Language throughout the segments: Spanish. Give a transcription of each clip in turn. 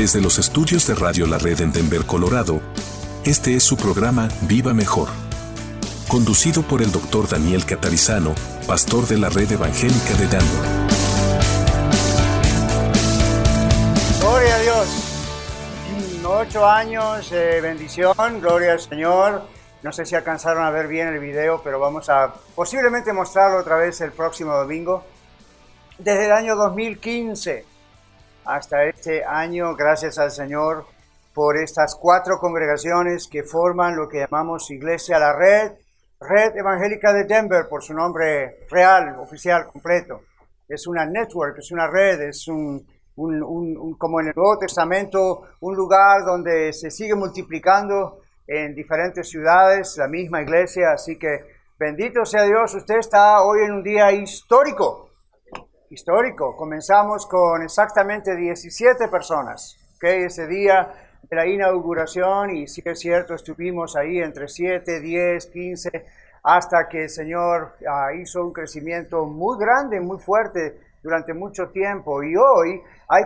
Desde los estudios de Radio La Red en Denver, Colorado, este es su programa Viva Mejor, conducido por el Dr. Daniel Catarizano, pastor de la Red Evangélica de Denver. Gloria a Dios. 8 años de bendición, gloria al Señor. No sé si alcanzaron a ver bien el video, pero vamos a posiblemente mostrarlo otra vez el próximo domingo. Desde el año 2015 hasta este año, gracias al Señor por estas 4 congregaciones que forman lo que llamamos Iglesia La Red, Red Evangélica de Denver, por su nombre real, oficial, completo. Es una network, es una red, es como en el Nuevo Testamento, un lugar donde se sigue multiplicando en diferentes ciudades, la misma iglesia. Así que bendito sea Dios, usted está hoy en un día histórico. Comenzamos con exactamente 17 personas, ¿okay? Ese día de la inauguración, y sí es cierto, estuvimos ahí entre 7, 10, 15, hasta que el Señor hizo un crecimiento muy grande, muy fuerte durante mucho tiempo, y hoy hay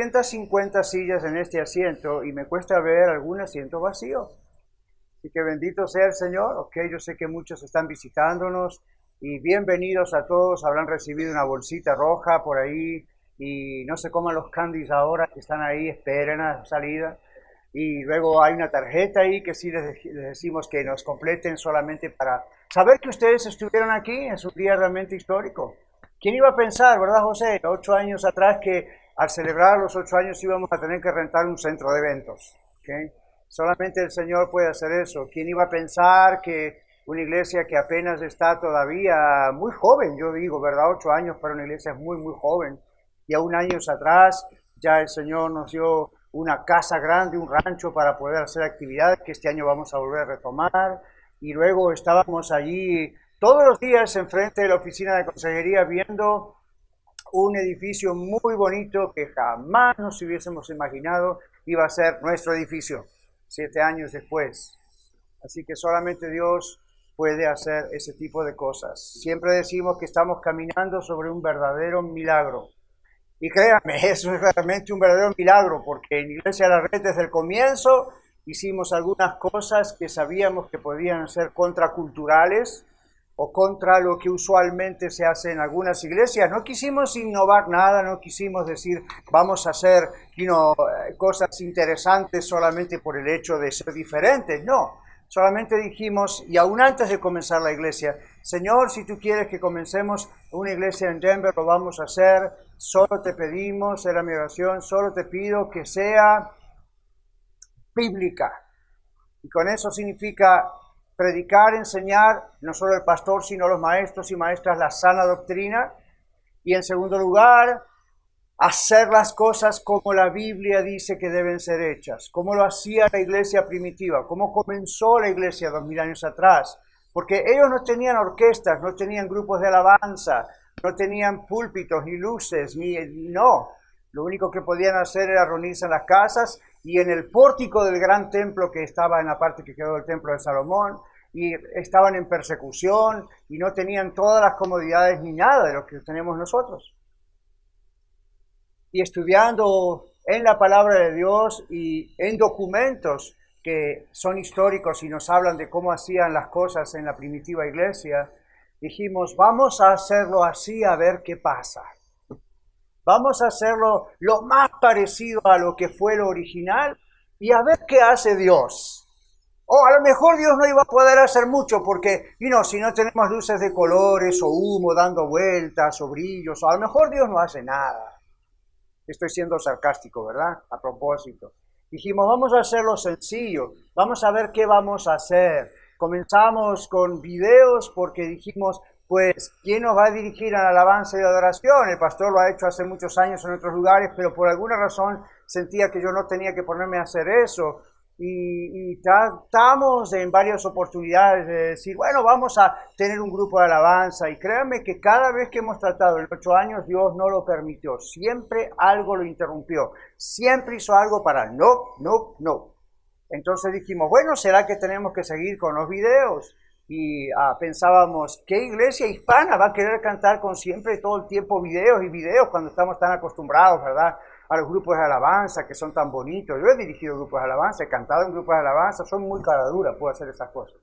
450 sillas en este asiento y me cuesta ver algún asiento vacío. Así que bendito sea el Señor. Okay, yo sé que muchos están visitándonos y bienvenidos a todos. Habrán recibido una bolsita roja por ahí y no se coman los candies ahora que están ahí, esperen a la salida. Y luego hay una tarjeta ahí que sí les decimos que nos completen solamente para saber que ustedes estuvieron aquí. Es un día realmente histórico. ¿Quién iba a pensar, verdad, José, 8 años atrás, que al celebrar los 8 años íbamos a tener que rentar un centro de eventos? ¿Okay? Solamente el Señor puede hacer eso. ¿Quién iba a pensar que una iglesia que apenas está todavía muy joven, yo digo, ¿verdad? 8 años para una iglesia es muy, muy joven. Y aún años atrás ya el Señor nos dio una casa grande, un rancho para poder hacer actividades que este año vamos a volver a retomar. Y luego estábamos allí todos los días enfrente de la oficina de consejería viendo un edificio muy bonito que jamás nos hubiésemos imaginado iba a ser nuestro edificio 7 años después. Así que solamente Dios puede hacer ese tipo de cosas. Siempre decimos que estamos caminando sobre un verdadero milagro. Y créanme, eso es realmente un verdadero milagro, porque en Iglesia La Red desde el comienzo hicimos algunas cosas que sabíamos que podían ser contraculturales o contra lo que usualmente se hace en algunas iglesias. No quisimos innovar nada, no quisimos decir vamos a hacer cosas interesantes solamente por el hecho de ser diferentes. No, solamente dijimos, y aún antes de comenzar la iglesia, Señor, si tú quieres que comencemos una iglesia en Denver, lo vamos a hacer. Solo te pedimos, era mi oración, solo te pido que sea bíblica. Y con eso significa predicar, enseñar, no solo el pastor, sino los maestros y maestras, la sana doctrina. Y en segundo lugar, hacer las cosas como la Biblia dice que deben ser hechas, como lo hacía la iglesia primitiva, como comenzó la iglesia 2000 años atrás. Porque ellos no tenían orquestas, no tenían grupos de alabanza, no tenían púlpitos, ni luces, no. Lo único que podían hacer era reunirse en las casas y en el pórtico del gran templo que estaba en la parte que quedó del templo de Salomón, y estaban en persecución y no tenían todas las comodidades ni nada de lo que tenemos nosotros. Y estudiando en la palabra de Dios y en documentos que son históricos y nos hablan de cómo hacían las cosas en la primitiva iglesia, dijimos, vamos a hacerlo así a ver qué pasa. Vamos a hacerlo lo más parecido a lo que fue lo original y a ver qué hace Dios. O a lo mejor Dios no iba a poder hacer mucho porque, si no tenemos luces de colores o humo dando vueltas o brillos, a lo mejor Dios no hace nada. Estoy siendo sarcástico, ¿verdad? A propósito. Dijimos, vamos a hacerlo sencillo, vamos a ver qué vamos a hacer. Comenzamos con videos porque dijimos, pues, ¿quién nos va a dirigir a la alabanza y la adoración? El pastor lo ha hecho hace muchos años en otros lugares, pero por alguna razón sentía que yo no tenía que ponerme a hacer eso. Y tratamos en varias oportunidades de decir, bueno, vamos a tener un grupo de alabanza. Y créanme que cada vez que hemos tratado en 8 años, Dios no lo permitió. Siempre algo lo interrumpió. Siempre hizo algo para no. Entonces dijimos, bueno, ¿será que tenemos que seguir con los videos? y pensábamos, ¿qué iglesia hispana va a querer cantar con siempre y todo el tiempo videos y videos cuando estamos tan acostumbrados, ¿verdad?, a los grupos de alabanza que son tan bonitos? Yo he dirigido grupos de alabanza, he cantado en grupos de alabanza, son muy cara dura, puedo hacer esas cosas.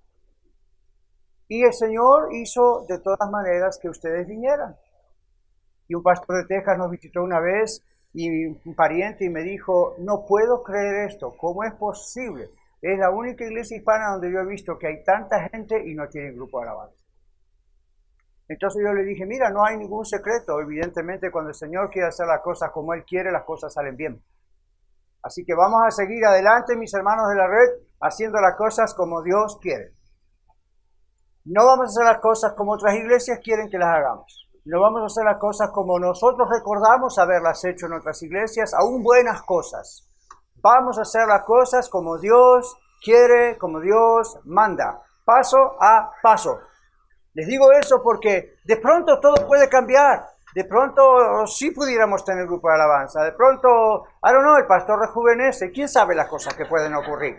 Y el Señor hizo de todas maneras que ustedes vinieran. Y un pastor de Texas nos visitó una vez y un pariente y me dijo, no puedo creer esto, ¿cómo es posible? Es la única iglesia hispana donde yo he visto que hay tanta gente y no tienen grupo de alabanza. Entonces yo le dije, mira, no hay ningún secreto. Evidentemente, cuando el Señor quiere hacer las cosas como Él quiere, las cosas salen bien. Así que vamos a seguir adelante, mis hermanos de la red, haciendo las cosas como Dios quiere. No vamos a hacer las cosas como otras iglesias quieren que las hagamos. No vamos a hacer las cosas como nosotros recordamos haberlas hecho en otras iglesias, aún buenas cosas. Vamos a hacer las cosas como Dios quiere, como Dios manda, paso a paso. Les digo eso porque de pronto todo puede cambiar. De pronto sí pudiéramos tener grupo de alabanza. De pronto, el pastor rejuvenece. ¿Quién sabe las cosas que pueden ocurrir?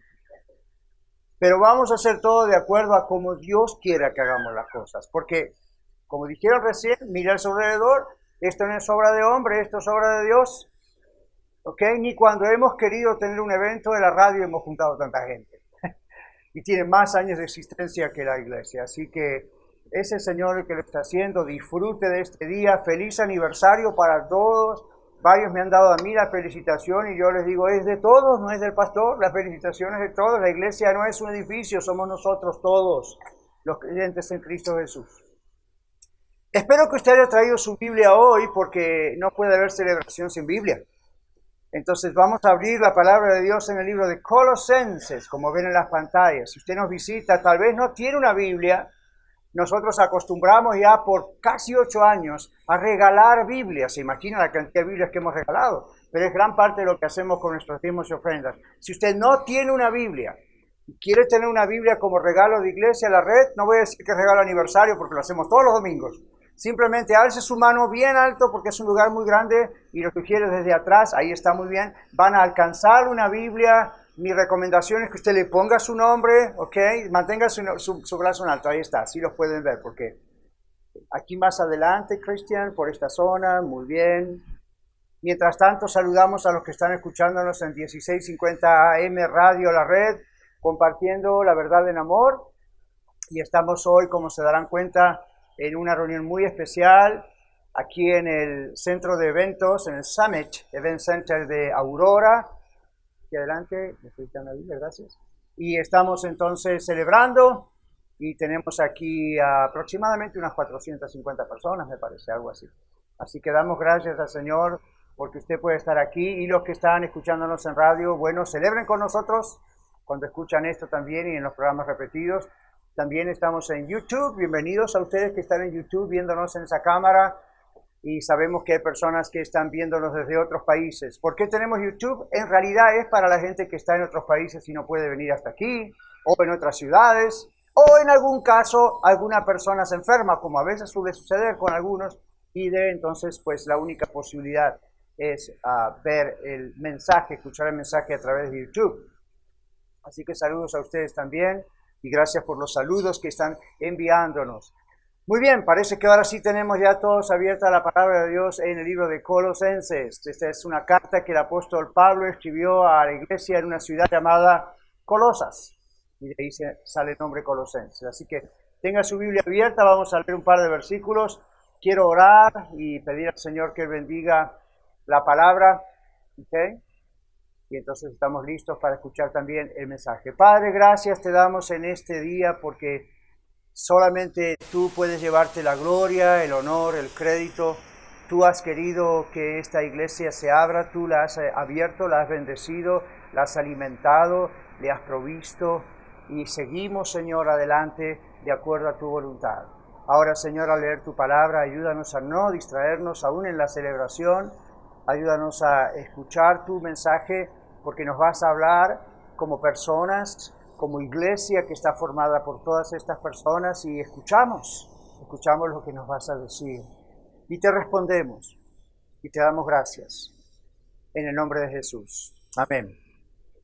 Pero vamos a hacer todo de acuerdo a cómo Dios quiera que hagamos las cosas. Porque, como dijeron recién, mira a su alrededor. Esto no es obra de hombre, esto es obra de Dios. ¿Ok? Ni cuando hemos querido tener un evento de la radio hemos juntado tanta gente. Y tiene más años de existencia que la iglesia. Así que es el Señor el que lo está haciendo. Disfrute de este día. Feliz aniversario para todos. Varios me han dado a mí la felicitación y yo les digo, es de todos, no es del pastor. La felicitación es de todos. La iglesia no es un edificio, somos nosotros todos, los creyentes en Cristo Jesús. Espero que usted haya traído su Biblia hoy porque no puede haber celebración sin Biblia. Entonces vamos a abrir la palabra de Dios en el libro de Colosenses, como ven en las pantallas. Si usted nos visita, tal vez no tiene una Biblia, nosotros acostumbramos ya por casi 8 años a regalar Biblias. Se imagina la cantidad de Biblias que hemos regalado, pero es gran parte de lo que hacemos con nuestros diezmos y ofrendas. Si usted no tiene una Biblia y quiere tener una Biblia como regalo de iglesia a la red, no voy a decir que es regalo aniversario porque lo hacemos todos los domingos. Simplemente alce su mano bien alto porque es un lugar muy grande y lo sugiere desde atrás, ahí está muy bien. Van a alcanzar una Biblia. Mi recomendación es que usted le ponga su nombre, ¿ok? Mantenga su brazo en alto, ahí está, así los pueden ver porque aquí más adelante, Cristian, por esta zona, muy bien. Mientras tanto, saludamos a los que están escuchándonos en 1650 AM Radio La Red, compartiendo la verdad en amor. Y estamos hoy, como se darán cuenta, en una reunión muy especial aquí en el centro de eventos, en el Summit Event Center de Aurora. Aquí adelante, necesitan la Biblia, gracias. Y estamos entonces celebrando y tenemos aquí aproximadamente unas 450 personas, me parece, algo así. Así que damos gracias al Señor porque usted puede estar aquí y los que están escuchándonos en radio, bueno, celebren con nosotros cuando escuchan esto también y en los programas repetidos. También estamos en YouTube. Bienvenidos a ustedes que están en YouTube viéndonos en esa cámara. Y sabemos que hay personas que están viéndonos desde otros países. ¿Por qué tenemos YouTube? En realidad es para la gente que está en otros países y no puede venir hasta aquí, o en otras ciudades, o en algún caso alguna persona se enferma, como a veces suele suceder con algunos, y entonces pues la única posibilidad es ver el mensaje, escuchar el mensaje a través de YouTube. Así que saludos a ustedes también. Y gracias por los saludos que están enviándonos. Muy bien, parece que ahora sí tenemos ya todos abierta la palabra de Dios en el libro de Colosenses. Esta es una carta que el apóstol Pablo escribió a la iglesia en una ciudad llamada Colosas. Y de ahí sale el nombre Colosenses. Así que tenga su Biblia abierta, vamos a leer un par de versículos. Quiero orar y pedir al Señor que bendiga la palabra. ¿Okay? Y entonces estamos listos para escuchar también el mensaje. Padre, gracias te damos en este día porque solamente tú puedes llevarte la gloria, el honor, el crédito. Tú has querido que esta iglesia se abra, tú la has abierto, la has bendecido, la has alimentado, le has provisto y seguimos, Señor, adelante de acuerdo a tu voluntad. Ahora, Señor, al leer tu palabra, ayúdanos a no distraernos aún en la celebración. Ayúdanos a escuchar tu mensaje porque nos vas a hablar como personas, como iglesia que está formada por todas estas personas y escuchamos lo que nos vas a decir y te respondemos y te damos gracias en el nombre de Jesús. Amén.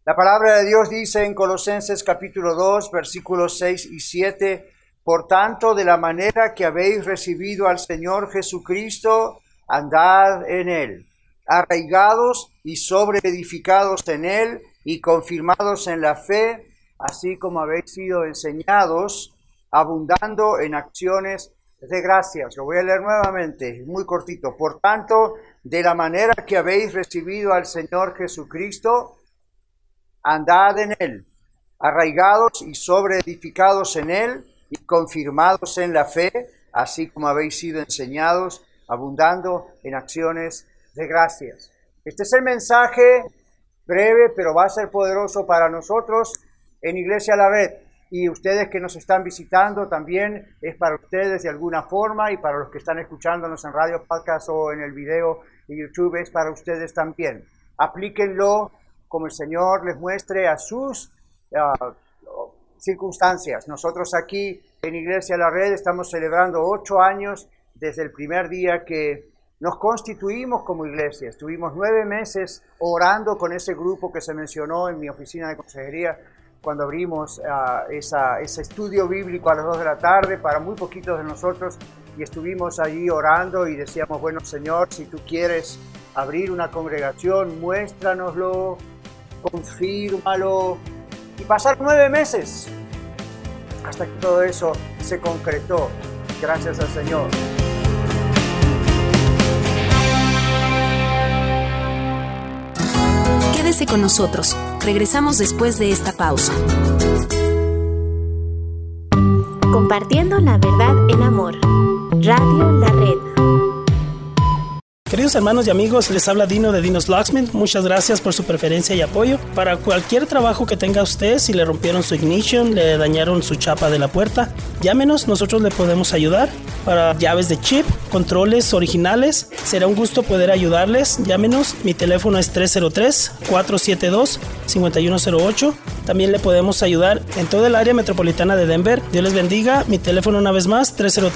La palabra de Dios dice en Colosenses capítulo 2, versículos 6 y 7, por tanto, de la manera que habéis recibido al Señor Jesucristo, andad en Él, arraigados y sobreedificados en Él y confirmados en la fe, así como habéis sido enseñados, abundando en acciones de gracias. Lo voy a leer nuevamente, muy cortito. Por tanto, de la manera que habéis recibido al Señor Jesucristo, andad en Él, arraigados y sobreedificados en Él y confirmados en la fe, así como habéis sido enseñados, abundando en acciones de gracias. Este es el mensaje breve, pero va a ser poderoso para nosotros en Iglesia La Red. Y ustedes que nos están visitando también es para ustedes de alguna forma, y para los que están escuchándonos en radio, podcast o en el video de YouTube es para ustedes también. Aplíquenlo como el Señor les muestre a sus circunstancias. Nosotros aquí en Iglesia La Red estamos celebrando 8 años desde el primer día que nos constituimos como iglesia. Estuvimos 9 meses orando con ese grupo que se mencionó en mi oficina de consejería cuando abrimos ese estudio bíblico a las 2 de la tarde para muy poquitos de nosotros, y estuvimos allí orando y decíamos, bueno, Señor, si tú quieres abrir una congregación, muéstranoslo, confírmalo. Y pasaron 9 meses hasta que todo eso se concretó. Gracias al Señor. Quédese con nosotros. Regresamos después de esta pausa. Compartiendo la verdad en amor. Radio La Red. Queridos hermanos y amigos, les habla Dino de Dino's Locksmith. Muchas gracias por su preferencia y apoyo. Para cualquier trabajo que tenga usted, si le rompieron su ignition, le dañaron su chapa de la puerta, llámenos, nosotros le podemos ayudar. Para llaves de chip, controles originales, será un gusto poder ayudarles. Llámenos, mi teléfono es 303-472-5108. También le podemos ayudar en toda el área metropolitana de Denver. Dios les bendiga. Mi teléfono una vez más,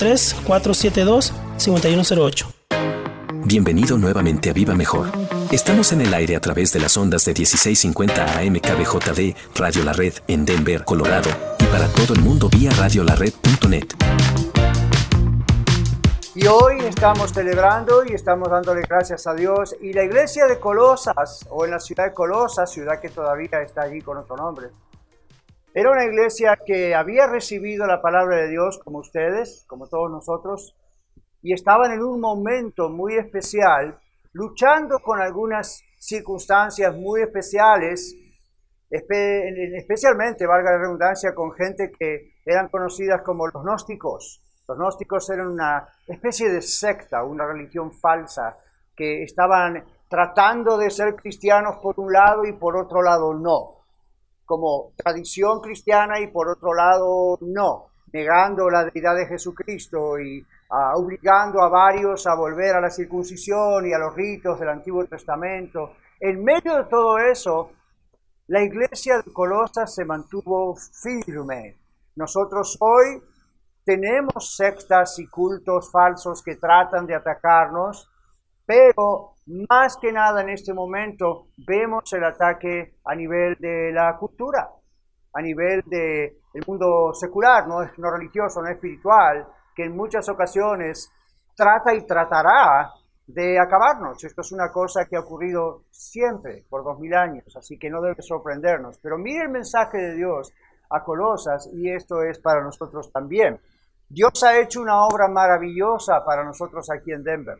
303-472-5108. Bienvenido nuevamente a Viva Mejor. Estamos en el aire a través de las ondas de 1650 AM KBJD, Radio La Red en Denver, Colorado, y para todo el mundo vía radiolared.net. Y hoy estamos celebrando y estamos dándole gracias a Dios. Y la iglesia de Colosas, o en la ciudad de Colosas, ciudad que todavía está allí con otro nombre, era una iglesia que había recibido la palabra de Dios como ustedes, como todos nosotros, y estaban en un momento muy especial, luchando con algunas circunstancias muy especiales, especialmente, valga la redundancia, con gente que eran conocidas como los gnósticos. Los gnósticos eran una especie de secta, una religión falsa, que estaban tratando de ser cristianos por un lado y por otro lado no, como tradición cristiana y por otro lado no, negando la deidad de Jesucristo y obligando a varios a volver a la circuncisión y a los ritos del Antiguo Testamento. En medio de todo eso, la iglesia de Colosas se mantuvo firme. Nosotros hoy tenemos sectas y cultos falsos que tratan de atacarnos, pero más que nada en este momento vemos el ataque a nivel de la cultura, a nivel del mundo secular, no religioso, no espiritual, que en muchas ocasiones trata y tratará de acabarnos. Esto es una cosa que ha ocurrido siempre por 2000 años, así que no debe sorprendernos. Pero mire el mensaje de Dios a Colosas, y esto es para nosotros también. Dios ha hecho una obra maravillosa para nosotros aquí en Denver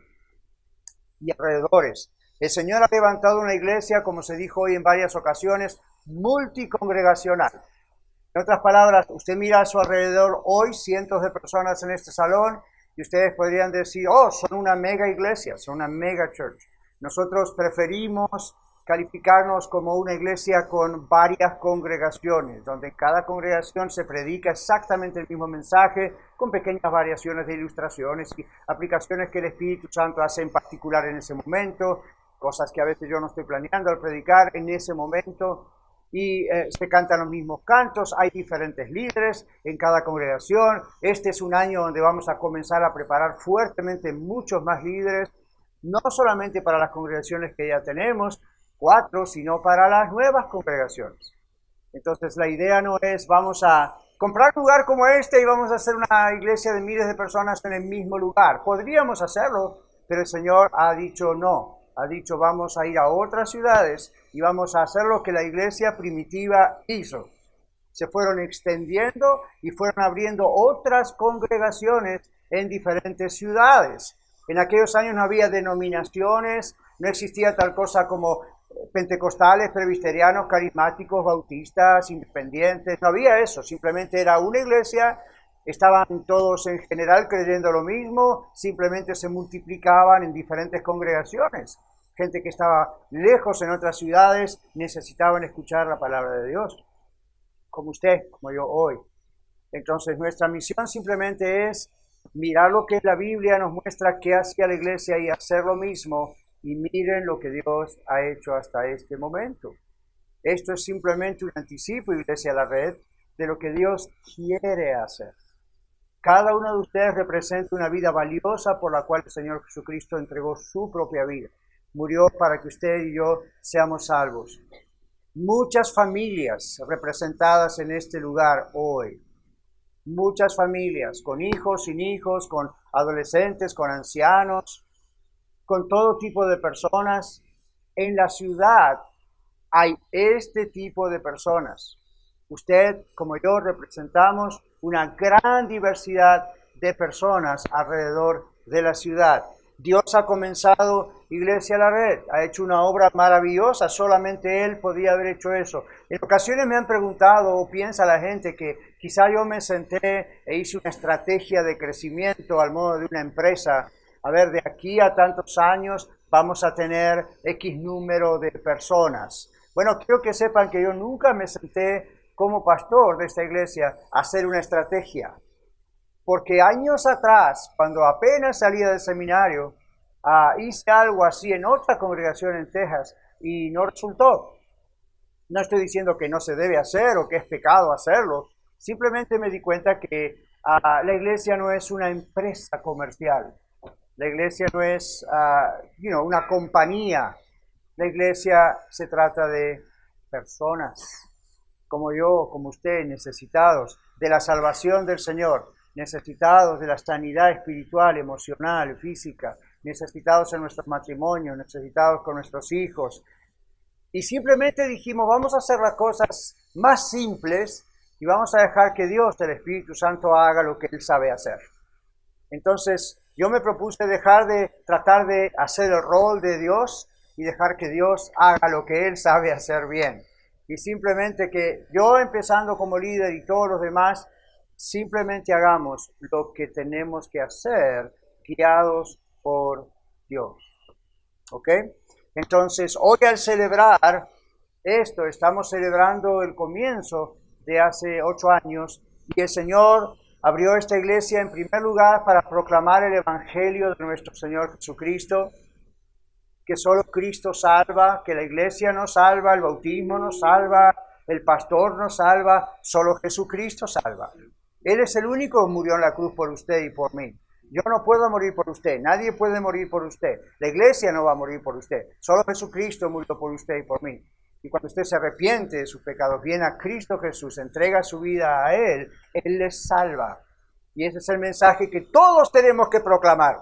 y alrededores. El Señor ha levantado una iglesia, como se dijo hoy en varias ocasiones, multicongregacional. En otras palabras, usted mira a su alrededor hoy cientos de personas en este salón y ustedes podrían decir, oh, son una mega iglesia, son una mega church. Nosotros preferimos calificarnos como una iglesia con varias congregaciones, donde en cada congregación se predica exactamente el mismo mensaje, con pequeñas variaciones de ilustraciones y aplicaciones que el Espíritu Santo hace en particular en ese momento, cosas que a veces yo no estoy planeando al predicar en ese momento. Y se cantan los mismos cantos, hay diferentes líderes en cada congregación. Este es un año donde vamos a comenzar a preparar fuertemente muchos más líderes, no solamente para las congregaciones que ya tenemos, 4, sino para las nuevas congregaciones. Entonces la idea no es vamos a comprar un lugar como este y vamos a hacer una iglesia de miles de personas en el mismo lugar. Podríamos hacerlo, pero el Señor ha dicho no. Ha dicho vamos a ir a otras ciudades y vamos a hacer lo que la iglesia primitiva hizo. Se fueron extendiendo y fueron abriendo otras congregaciones en diferentes ciudades. En aquellos años no había denominaciones, no existía tal cosa como pentecostales, presbiterianos, carismáticos, bautistas, independientes, no había eso, simplemente era una iglesia, estaban todos en general creyendo lo mismo, simplemente se multiplicaban en diferentes congregaciones. Gente que estaba lejos en otras ciudades necesitaban escuchar la palabra de Dios, como usted, como yo hoy. Entonces nuestra misión simplemente es mirar lo que la Biblia nos muestra que hacía la iglesia y hacer lo mismo. Y miren lo que Dios ha hecho hasta este momento. Esto es simplemente un anticipo, Iglesia La Red, de lo que Dios quiere hacer. Cada uno de ustedes representa una vida valiosa por la cual el Señor Jesucristo entregó su propia vida. Murió para que usted y yo seamos salvos. Muchas familias representadas en este lugar hoy. Muchas familias, con hijos, sin hijos, con adolescentes, con ancianos, con todo tipo de personas. En la ciudad hay este tipo de personas. Usted, como yo, representamos una gran diversidad de personas alrededor de la ciudad. Dios ha comenzado Iglesia La Red, ha hecho una obra maravillosa, solamente Él podía haber hecho eso. En ocasiones me han preguntado, o piensa la gente, que quizá yo me senté e hice una estrategia de crecimiento al modo de una empresa. A ver, de aquí a tantos años vamos a tener X número de personas. Bueno, quiero que sepan que yo nunca me senté como pastor de esta iglesia a hacer una estrategia. Porque años atrás, cuando apenas salía del seminario, hice algo así en otra congregación en Texas y no resultó. No estoy diciendo que no se debe hacer o que es pecado hacerlo. Simplemente me di cuenta que la iglesia no es una empresa comercial. La iglesia no es una compañía. La iglesia se trata de personas, como yo, como usted, necesitados de la salvación del Señor, necesitados de la sanidad espiritual, emocional, física, necesitados en nuestros matrimonios, necesitados con nuestros hijos. Y simplemente dijimos, vamos a hacer las cosas más simples y vamos a dejar que Dios, el Espíritu Santo, haga lo que Él sabe hacer. Entonces, yo me propuse dejar de tratar de hacer el rol de Dios y dejar que Dios haga lo que Él sabe hacer bien. Y simplemente que yo, empezando como líder y todos los demás, simplemente hagamos lo que tenemos que hacer, guiados por Dios. ¿Ok? Entonces, hoy al celebrar esto, estamos celebrando el comienzo de hace 8 años y el Señor abrió esta iglesia en primer lugar para proclamar el Evangelio de nuestro Señor Jesucristo, que solo Cristo salva, que la iglesia nos salva, el bautismo nos salva, el pastor nos salva, solo Jesucristo salva. Él es el único que murió en la cruz por usted y por mí. Yo no puedo morir por usted, nadie puede morir por usted. La iglesia no va a morir por usted, solo Jesucristo murió por usted y por mí. Y cuando usted se arrepiente de sus pecados, viene a Cristo Jesús, entrega su vida a Él, Él les salva. Y ese es el mensaje que todos tenemos que proclamar.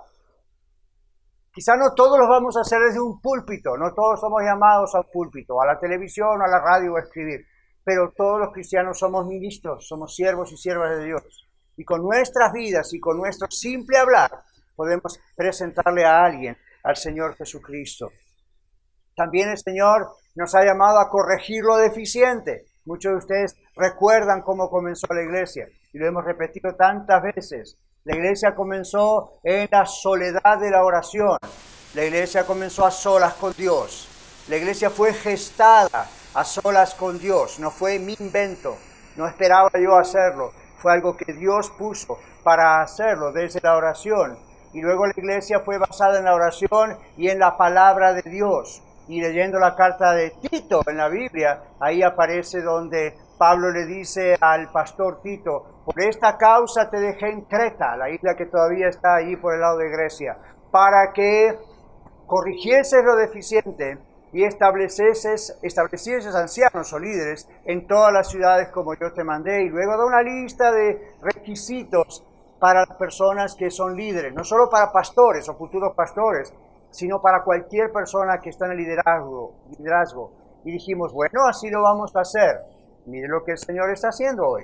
Quizá no todos los vamos a hacer desde un púlpito, no todos somos llamados al púlpito, a la televisión, a la radio o a escribir. Pero todos los cristianos somos ministros, somos siervos y siervas de Dios. Y con nuestras vidas y con nuestro simple hablar podemos presentarle a alguien, al Señor Jesucristo. También el Señor nos ha llamado a corregir lo deficiente. Muchos de ustedes recuerdan cómo comenzó la iglesia y lo hemos repetido tantas veces. La iglesia comenzó en la soledad de la oración. La iglesia comenzó a solas con Dios. La iglesia fue gestada a solas con Dios. No fue mi invento. No esperaba yo hacerlo. Fue algo que Dios puso para hacerlo desde la oración. Y luego la iglesia fue basada en la oración y en la palabra de Dios. Y leyendo la carta de Tito en la Biblia, ahí aparece donde Pablo le dice al pastor Tito, por esta causa te dejé en Creta, la isla que todavía está allí por el lado de Grecia, para que corrigieses lo deficiente y establecieses ancianos o líderes en todas las ciudades como yo te mandé. Y luego da una lista de requisitos para las personas que son líderes, no solo para pastores o futuros pastores, sino para cualquier persona que está en el liderazgo. Y dijimos, bueno, así lo vamos a hacer. Mire lo que el Señor está haciendo hoy.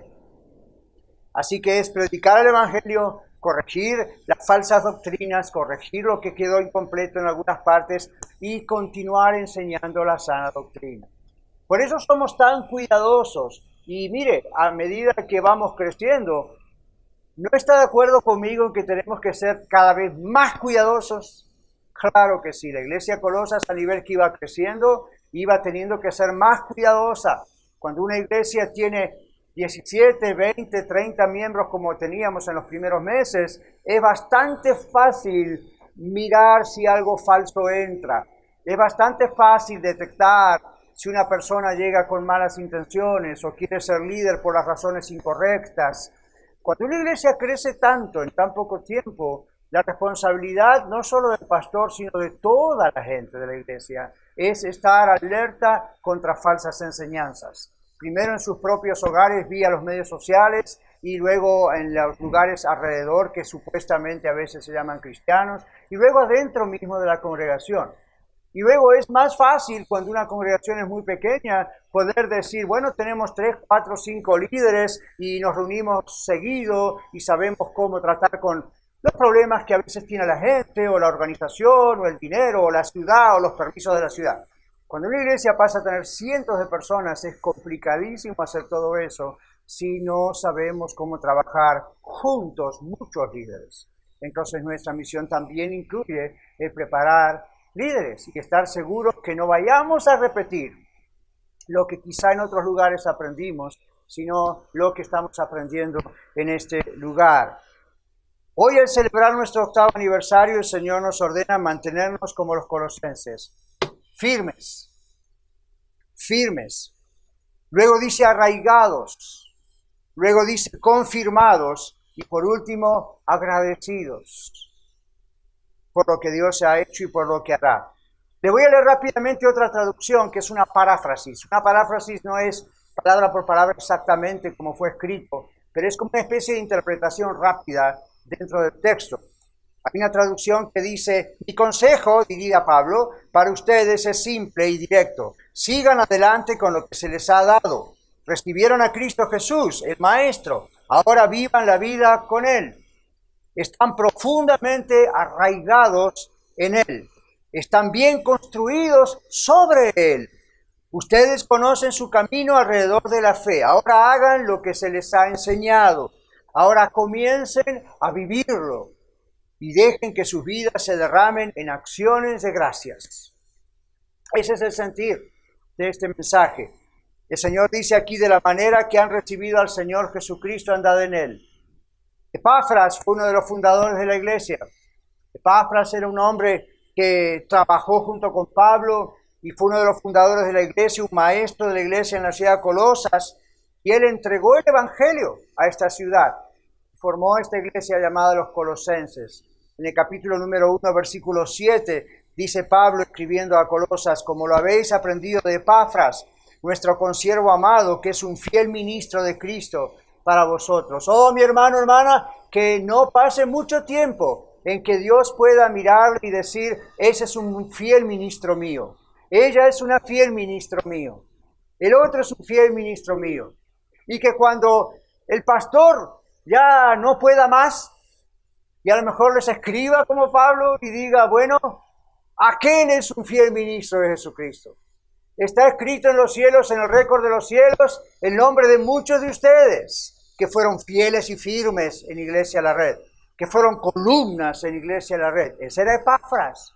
Así que es predicar el Evangelio, corregir las falsas doctrinas, corregir lo que quedó incompleto en algunas partes y continuar enseñando la sana doctrina. Por eso somos tan cuidadosos. Y mire, a medida que vamos creciendo, ¿no está de acuerdo conmigo en que tenemos que ser cada vez más cuidadosos? Claro que sí. La iglesia Colosas, a nivel que iba creciendo, iba teniendo que ser más cuidadosa. Cuando una iglesia tiene 17, 20, 30 miembros como teníamos en los primeros meses, es bastante fácil mirar si algo falso entra. Es bastante fácil detectar si una persona llega con malas intenciones o quiere ser líder por las razones incorrectas. Cuando una iglesia crece tanto en tan poco tiempo, la responsabilidad no solo del pastor, sino de toda la gente de la iglesia, es estar alerta contra falsas enseñanzas. Primero en sus propios hogares vía los medios sociales y luego en los lugares alrededor que supuestamente a veces se llaman cristianos y luego adentro mismo de la congregación. Y luego es más fácil cuando una congregación es muy pequeña poder decir, bueno, tenemos 3, 4, 5 líderes y nos reunimos seguido y sabemos cómo tratar con los problemas que a veces tiene la gente o la organización o el dinero o la ciudad o los permisos de la ciudad. Cuando una iglesia pasa a tener cientos de personas, es complicadísimo hacer todo eso si no sabemos cómo trabajar juntos muchos líderes. Entonces nuestra misión también incluye el preparar líderes y estar seguros que no vayamos a repetir lo que quizá en otros lugares aprendimos, sino lo que estamos aprendiendo en este lugar. Hoy, al celebrar nuestro 8º aniversario, el Señor nos ordena mantenernos como los colosenses. Firmes. Luego dice arraigados. Luego dice confirmados. Y por último, agradecidos por lo que Dios ha hecho y por lo que hará. Le voy a leer rápidamente otra traducción que es una paráfrasis. Una paráfrasis no es palabra por palabra exactamente como fue escrito, pero es como una especie de interpretación rápida dentro del texto. Hay una traducción que dice, mi consejo, diría Pablo, para ustedes es simple y directo. Sigan adelante con lo que se les ha dado. Recibieron a Cristo Jesús, el Maestro. Ahora vivan la vida con Él. Están profundamente arraigados en Él. Están bien construidos sobre Él. Ustedes conocen su camino alrededor de la fe. Ahora hagan lo que se les ha enseñado. Ahora comiencen a vivirlo. Y dejen que sus vidas se derramen en acciones de gracias. Ese es el sentir de este mensaje. El Señor dice aquí, de la manera que han recibido al Señor Jesucristo, andad en Él. Epafras fue uno de los fundadores de la iglesia. Epafras era un hombre que trabajó junto con Pablo y fue uno de los fundadores de la iglesia, un maestro de la iglesia en la ciudad de Colosas. Y él entregó el Evangelio a esta ciudad. Formó esta iglesia llamada los Colosenses. En el capítulo número 1, versículo 7, dice Pablo escribiendo a Colosas, como lo habéis aprendido de Epafras, nuestro consiervo amado, que es un fiel ministro de Cristo para vosotros. Oh, mi hermano, hermana, que no pase mucho tiempo en que Dios pueda mirar y decir, ese es un fiel ministro mío. Ella es una fiel ministro mío. El otro es un fiel ministro mío. Y que cuando el pastor ya no pueda más, y a lo mejor les escriba como Pablo y diga, bueno, aquel es un fiel ministro de Jesucristo. Está escrito en los cielos, en el récord de los cielos, el nombre de muchos de ustedes que fueron fieles y firmes en Iglesia La Red, que fueron columnas en Iglesia La Red. Ese era Epafras.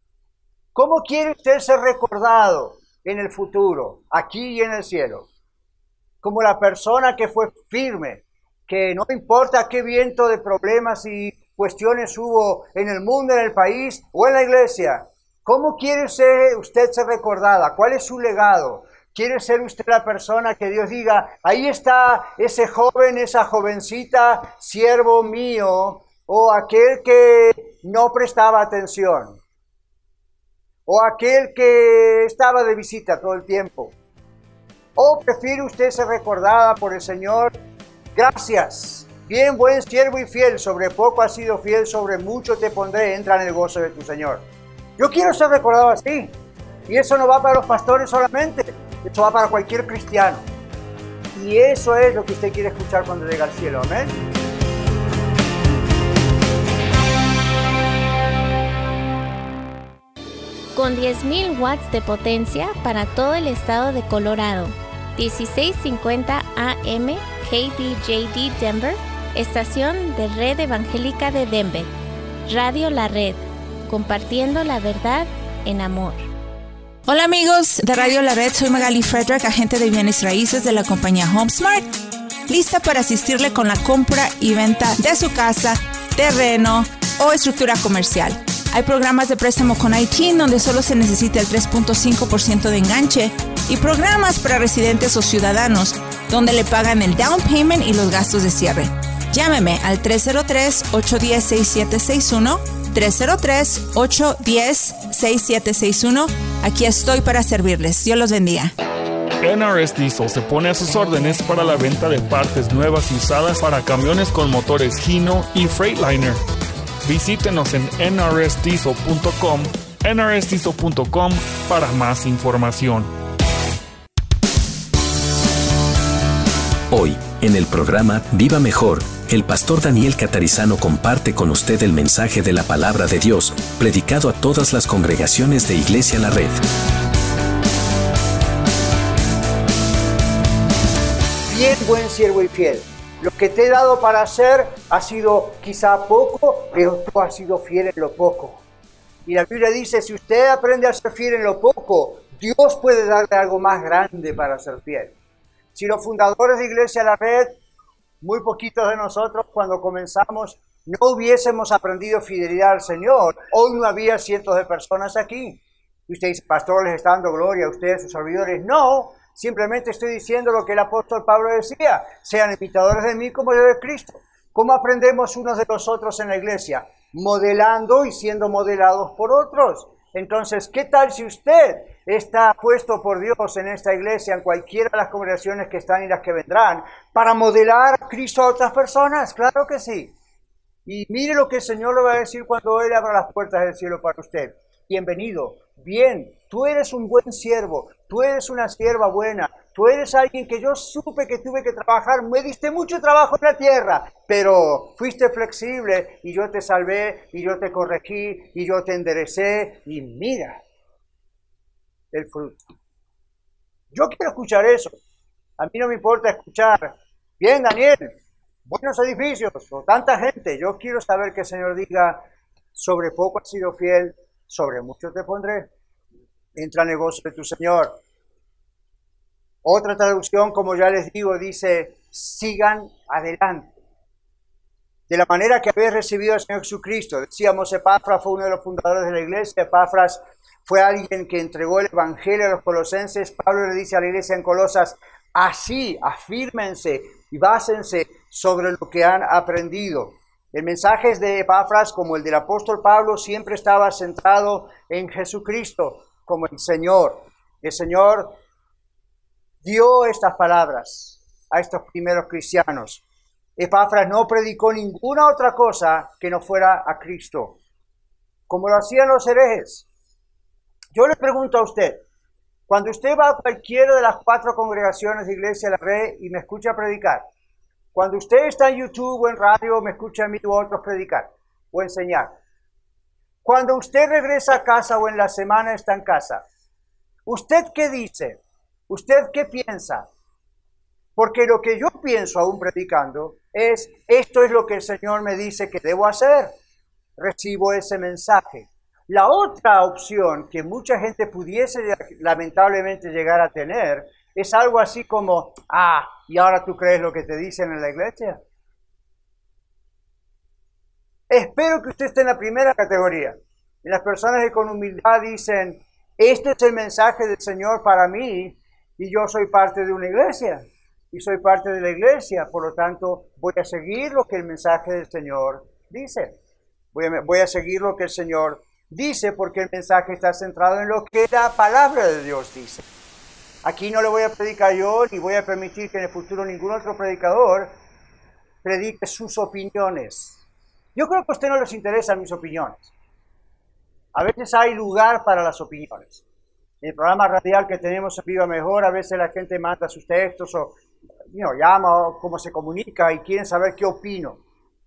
¿Cómo quiere usted ser recordado en el futuro, aquí y en el cielo? Como la persona que fue firme, que no importa qué viento de problemas y cuestiones hubo en el mundo, en el país o en la iglesia. ¿Cómo quiere usted ser recordada? ¿Cuál es su legado? ¿Quiere ser usted la persona que Dios diga, ahí está ese joven, esa jovencita, siervo mío, o aquel que no prestaba atención? o aquel que estaba de visita todo el tiempo? ¿O prefiere usted ser recordada por el Señor? Gracias, bien buen siervo y fiel, sobre poco has sido fiel, sobre mucho te pondré, entra en el gozo de tu Señor. Yo quiero ser recordado así, y eso no va para los pastores solamente, eso va para cualquier cristiano. Y eso es lo que usted quiere escuchar cuando llega al cielo, amén. Con 10.000 watts de potencia para todo el estado de Colorado. 1650 AM KBJD Denver, estación de Red Evangélica de Denver. Radio La Red, compartiendo la verdad en amor. Hola amigos de Radio La Red, soy Magali Frederick, agente de bienes raíces de la compañía HomeSmart, lista para asistirle con la compra y venta de su casa, terreno o estructura comercial. Hay programas de préstamo con ITIN donde solo se necesita el 3.5% de enganche y programas para residentes o ciudadanos donde le pagan el down payment y los gastos de cierre. Llámeme al 303-810-6761, 303-810-6761. Aquí estoy para servirles. Dios los bendiga. NRS Diesel se pone a sus órdenes para la venta de partes nuevas y usadas para camiones con motores Hino y Freightliner. Visítenos en nrsdiesel.com, nrsdiesel.com para más información. Hoy, en el programa Viva Mejor, el pastor Daniel Catarizano comparte con usted el mensaje de la palabra de Dios, predicado a todas las congregaciones de Iglesia La Red. Bien, buen siervo y fiel. Lo que te he dado para hacer ha sido quizá poco, pero tú has sido fiel en lo poco. Y la Biblia dice, si usted aprende a ser fiel en lo poco, Dios puede darle algo más grande para ser fiel. Si los fundadores de Iglesia La Red, muy poquitos de nosotros cuando comenzamos, no hubiésemos aprendido fidelidad al Señor, hoy no había cientos de personas aquí. Y usted dice, pastor, les está dando gloria a ustedes, sus servidores. No, simplemente estoy diciendo lo que el apóstol Pablo decía, sean imitadores de mí como yo de Cristo. ¿Cómo aprendemos unos de los otros en la iglesia? Modelando y siendo modelados por otros. Entonces, ¿qué tal si usted está puesto por Dios en esta iglesia, en cualquiera de las congregaciones que están y las que vendrán, para modelar a Cristo a otras personas? Claro que sí. Y mire lo que el Señor le va a decir cuando Él abra las puertas del cielo para usted. Bienvenido, bien, tú eres un buen siervo, tú eres una sierva buena, tú eres alguien que yo supe que tuve que trabajar, me diste mucho trabajo en la tierra, pero fuiste flexible y yo te salvé y yo te corregí y yo te enderecé y mira el fruto. Yo quiero escuchar eso. A mí no me importa escuchar, bien Daniel, buenos edificios o tanta gente. Yo quiero saber que el Señor diga, sobre poco has sido fiel, sobre mucho te pondré. Entra en el gozo de tu Señor. Otra traducción, como ya les digo, dice, sigan adelante. De la manera que habéis recibido al Señor Jesucristo. Decíamos, Epafras fue uno de los fundadores de la iglesia. Epafras fue alguien que entregó el evangelio a los colosenses. Pablo le dice a la iglesia en Colosas, así, afírmense y básense sobre lo que han aprendido. El mensaje de Epafras, como el del apóstol Pablo, siempre estaba centrado en Jesucristo como el Señor. El Señor dio estas palabras a estos primeros cristianos. Epafras no predicó ninguna otra cosa que no fuera a Cristo, como lo hacían los herejes. Yo le pregunto a usted, cuando usted va a cualquiera de las 4 congregaciones de Iglesia La Red y me escucha predicar, cuando usted está en YouTube o en radio, me escucha a mí u otros predicar o enseñar. Cuando usted regresa a casa o en la semana está en casa, ¿usted qué dice? ¿Usted qué piensa? Porque lo que yo pienso aún predicando es, esto es lo que el Señor me dice que debo hacer. Recibo ese mensaje. La otra opción que mucha gente pudiese lamentablemente llegar a tener es algo así como, ¿y ahora tú crees lo que te dicen en la iglesia? Espero que usted esté en la primera categoría. En las personas que con humildad dicen, este es el mensaje del Señor para mí y yo soy parte de una iglesia. Y soy parte de la iglesia, por lo tanto voy a seguir lo que el mensaje del Señor dice. Voy a seguir lo que el Señor Dice porque el mensaje está centrado en lo que la palabra de Dios dice. Aquí no le voy a predicar yo, ni voy a permitir que en el futuro ningún otro predicador predique sus opiniones. Yo creo que a usted no les interesan mis opiniones. A veces hay lugar para las opiniones. En el programa radial que tenemos en Viva Mejor, a veces la gente manda sus textos o llama o cómo se comunica y quieren saber qué opino.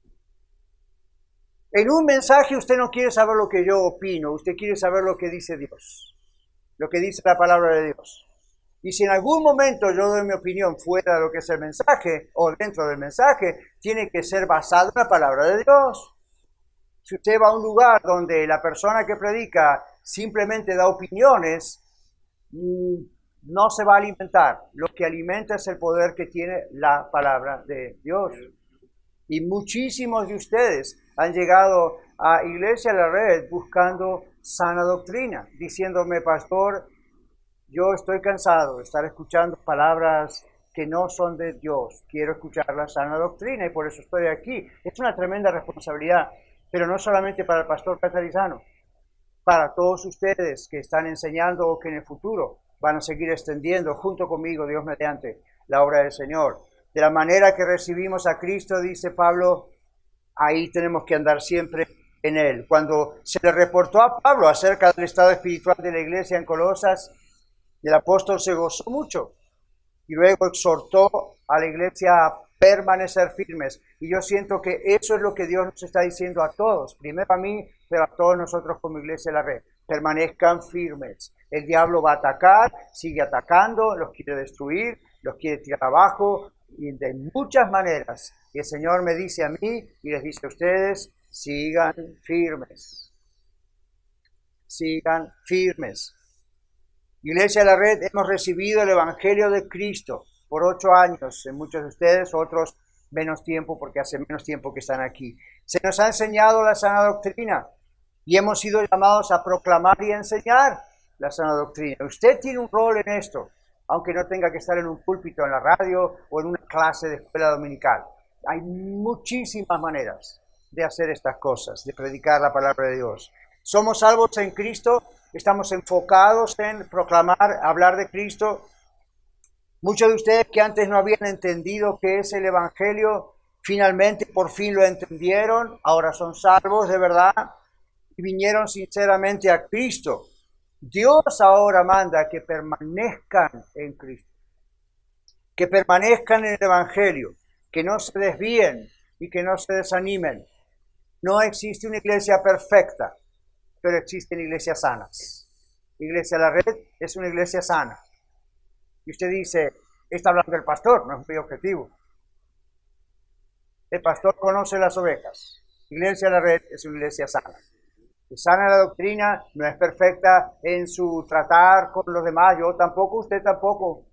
En un mensaje usted no quiere saber lo que yo opino, usted quiere saber lo que dice Dios, lo que dice la palabra de Dios. Y si en algún momento yo doy mi opinión fuera de lo que es el mensaje o dentro del mensaje, tiene que ser basado en la palabra de Dios. Si usted va a un lugar donde la persona que predica simplemente da opiniones, no se va a alimentar. Lo que alimenta es el poder que tiene la palabra de Dios. Y muchísimos de ustedes han llegado a Iglesia La Red buscando sana doctrina, diciéndome, pastor, yo estoy cansado de estar escuchando palabras que no son de Dios. Quiero escuchar la sana doctrina y por eso estoy aquí. Es una tremenda responsabilidad, pero no solamente para el pastor catarizano, para todos ustedes que están enseñando o que en el futuro van a seguir extendiendo junto conmigo, Dios mediante, la obra del Señor. De la manera que recibimos a Cristo, dice Pablo, ahí tenemos que andar siempre en Él. Cuando se le reportó a Pablo acerca del estado espiritual de la iglesia en Colosas, el apóstol se gozó mucho y luego exhortó a la iglesia a permanecer firmes. Y yo siento que eso es lo que Dios nos está diciendo a todos, primero a mí, pero a todos nosotros como Iglesia de la Red. Permanezcan firmes. El diablo va a atacar, sigue atacando, los quiere destruir, los quiere tirar abajo, y de muchas maneras. Y el Señor me dice a mí y les dice a ustedes, sigan firmes. Sigan firmes. Iglesia de la Red, hemos recibido el Evangelio de Cristo por 8 años, en muchos de ustedes, otros menos tiempo porque hace menos tiempo que están aquí. Se nos ha enseñado la sana doctrina y hemos sido llamados a proclamar y enseñar la sana doctrina. Usted tiene un rol en esto, aunque no tenga que estar en un púlpito en la radio o en una clase de escuela dominical. Hay muchísimas maneras de hacer estas cosas, de predicar la palabra de Dios. Somos salvos en Cristo, estamos enfocados en proclamar, hablar de Cristo. Muchos de ustedes que antes no habían entendido qué es el Evangelio, finalmente por fin lo entendieron, ahora son salvos de verdad y vinieron sinceramente a Cristo. Dios ahora manda que permanezcan en Cristo, que permanezcan en el Evangelio, que no se desvíen y que no se desanimen. No existe una iglesia perfecta, pero existen iglesias sanas. Iglesia de la Red es una iglesia sana. Y usted dice, está hablando del pastor, no es mi objetivo. El pastor conoce las ovejas. Iglesia de la Red es una iglesia sana. Es sana la doctrina, no es perfecta en su tratar con los demás, yo tampoco, usted tampoco.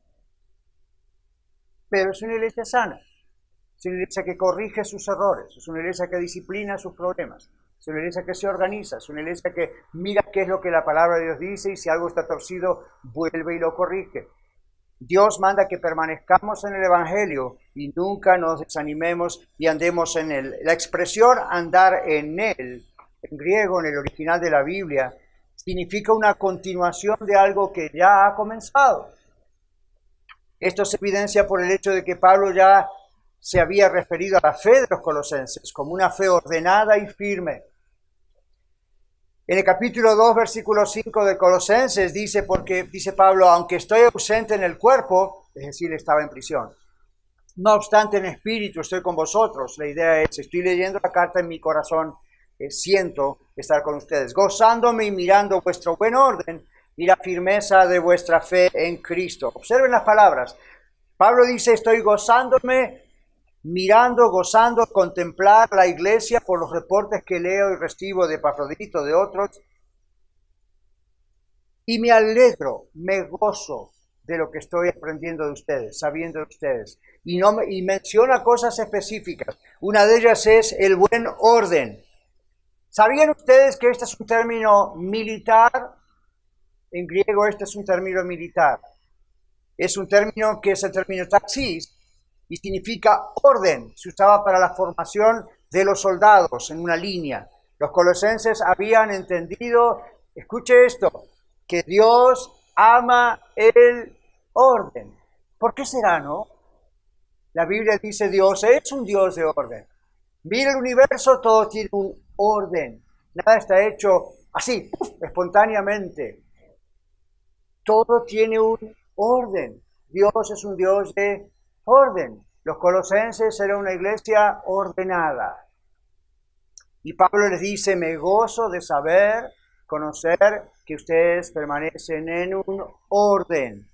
Pero es una iglesia sana. Es una iglesia que corrige sus errores, es una iglesia que disciplina sus problemas. Es una iglesia que se organiza, es una iglesia que mira qué es lo que la palabra de Dios dice y si algo está torcido, vuelve y lo corrige. Dios manda que permanezcamos en el Evangelio y nunca nos desanimemos y andemos en él. La expresión andar en él, en griego, en el original de la Biblia, significa una continuación de algo que ya ha comenzado. Esto se evidencia por el hecho de que Pablo ya se había referido a la fe de los colosenses como una fe ordenada y firme. En el capítulo 2, versículo 5 de Colosenses dice Pablo, aunque estoy ausente en el cuerpo, es decir, estaba en prisión, no obstante en espíritu estoy con vosotros. La idea es, estoy leyendo la carta en mi corazón, siento estar con ustedes, gozándome y mirando vuestro buen orden y la firmeza de vuestra fe en Cristo. Observen las palabras. Pablo dice, estoy gozándome, mirando, gozando, contemplar la iglesia por los reportes que leo y recibo de Epafrodito, de otros, y me alegro, me gozo de lo que estoy aprendiendo de ustedes, sabiendo de ustedes, y menciona cosas específicas. Una de ellas es el buen orden. ¿Sabían ustedes que este es un término militar? En griego este es un término militar. Es un término que es el término taxis, y significa orden. Se usaba para la formación de los soldados en una línea. Los colosenses habían entendido, escuche esto, que Dios ama el orden. ¿Por qué será, no? La Biblia dice Dios es un Dios de orden. Mira el universo, todo tiene un orden. Nada está hecho así, espontáneamente. Todo tiene un orden. Dios es un Dios de orden. Los colosenses eran una iglesia ordenada. Y Pablo les dice, me gozo de saber, conocer que ustedes permanecen en un orden.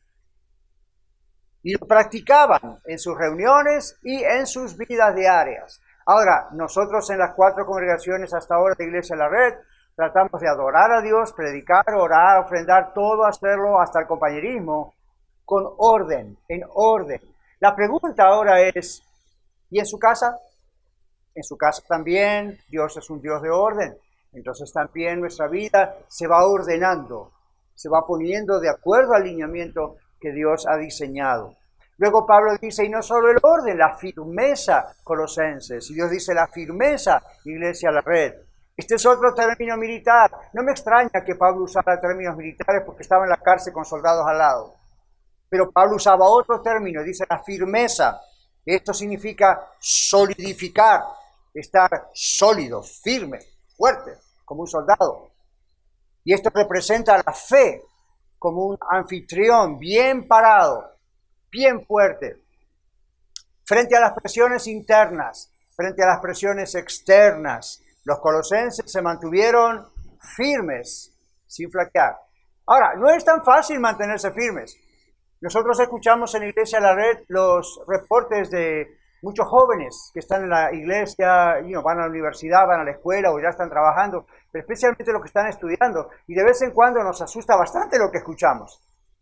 Y lo practicaban en sus reuniones y en sus vidas diarias. Ahora, nosotros en las 4 congregaciones hasta ahora de Iglesia La Red, tratamos de adorar a Dios, predicar, orar, ofrendar, todo hacerlo hasta el compañerismo, con orden, en orden. La pregunta ahora es, ¿y en su casa? En su casa también Dios es un Dios de orden. Entonces también nuestra vida se va ordenando, se va poniendo de acuerdo al lineamiento que Dios ha diseñado. Luego Pablo dice, y no solo el orden, la firmeza, Colosenses. Y Dios dice la firmeza, Iglesia La Red. Este es otro término militar. No me extraña que Pablo usara términos militares porque estaba en la cárcel con soldados al lado. Pero Pablo usaba otro término, dice la firmeza. Esto significa solidificar, estar sólido, firme, fuerte, como un soldado. Y esto representa la fe, como un anfitrión bien parado, bien fuerte, frente a las presiones internas, frente a las presiones externas. Los colosenses se mantuvieron firmes, sin flaquear. Ahora, no es tan fácil mantenerse firmes. Nosotros escuchamos en la Iglesia La Red los reportes de muchos jóvenes que están en la iglesia, van a la universidad, van a la escuela o ya están trabajando, pero especialmente los que están estudiando. Y de vez en cuando nos asusta bastante lo que escuchamos.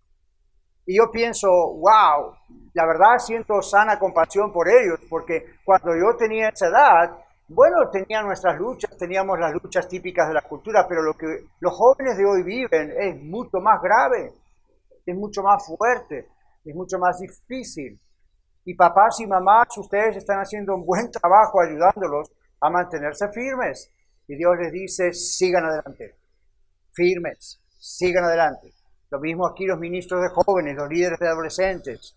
Y yo pienso, wow, la verdad siento sana compasión por ellos, porque cuando yo tenía esa edad, bueno, tenía nuestras luchas, teníamos las luchas típicas de la cultura, pero lo que los jóvenes de hoy viven es mucho más grave, es mucho más fuerte, es mucho más difícil. Y papás y mamás, ustedes están haciendo un buen trabajo ayudándolos a mantenerse firmes. Y Dios les dice, sigan adelante, firmes, sigan adelante. Lo mismo aquí los ministros de jóvenes, los líderes de adolescentes.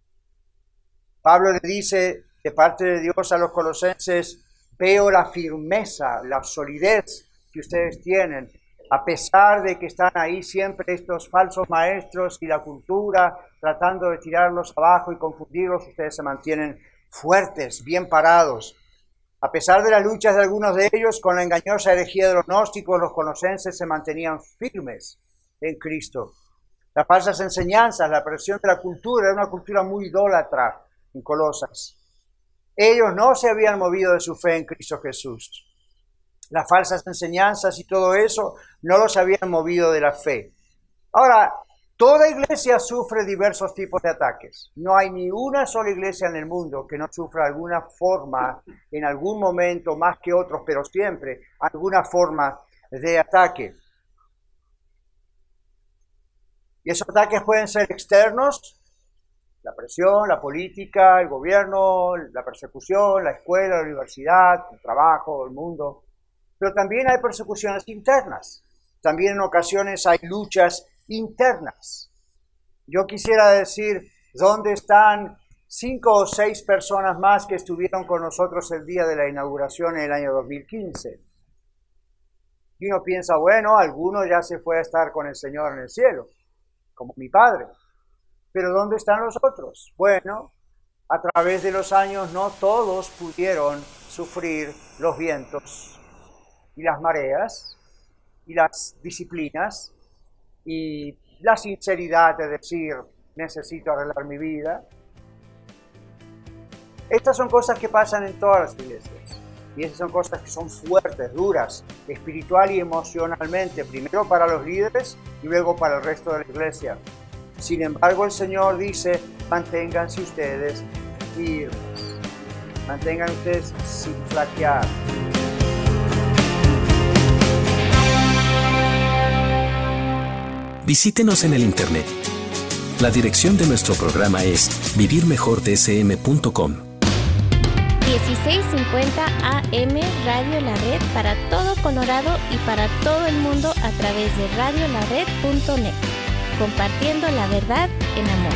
Pablo le dice de parte de Dios a los colosenses, veo la firmeza, la solidez que ustedes tienen, a pesar de que están ahí siempre estos falsos maestros y la cultura tratando de tirarlos abajo y confundirlos, ustedes se mantienen fuertes, bien parados. A pesar de las luchas de algunos de ellos con la engañosa herejía de los gnósticos, los colosenses se mantenían firmes en Cristo. Las falsas enseñanzas, la presión de la cultura, era una cultura muy idólatra en Colosas. Ellos no se habían movido de su fe en Cristo Jesús. Las falsas enseñanzas y todo eso no los habían movido de la fe. Ahora, toda iglesia sufre diversos tipos de ataques. No hay ni una sola iglesia en el mundo que no sufra alguna forma, en algún momento más que otros, pero siempre alguna forma de ataque. Y esos ataques pueden ser externos, la presión, la política, el gobierno, la persecución, la escuela, la universidad, el trabajo, el mundo. Pero también hay persecuciones internas. También en ocasiones hay luchas internas. Yo quisiera decir, ¿dónde están 5 o 6 personas más que estuvieron con nosotros el día de la inauguración en el año 2015? Y uno piensa, bueno, alguno ya se fue a estar con el Señor en el cielo, como mi padre. Pero ¿dónde están los otros? Bueno, a través de los años no todos pudieron sufrir los vientos y las mareas y las disciplinas y la sinceridad de decir, necesito arreglar mi vida. Estas son cosas que pasan en todas las iglesias. Y esas son cosas que son fuertes, duras, espiritual y emocionalmente, primero para los líderes y luego para el resto de la iglesia. Sin embargo, el Señor dice, manténganse ustedes firmes, mantengan ustedes sin flaquear. Visítenos en el internet. La dirección de nuestro programa es vivirmejordsm.com. 1650 AM Radio La Red para todo Colorado y para todo el mundo a través de radiolared.net. Compartiendo la verdad en amor.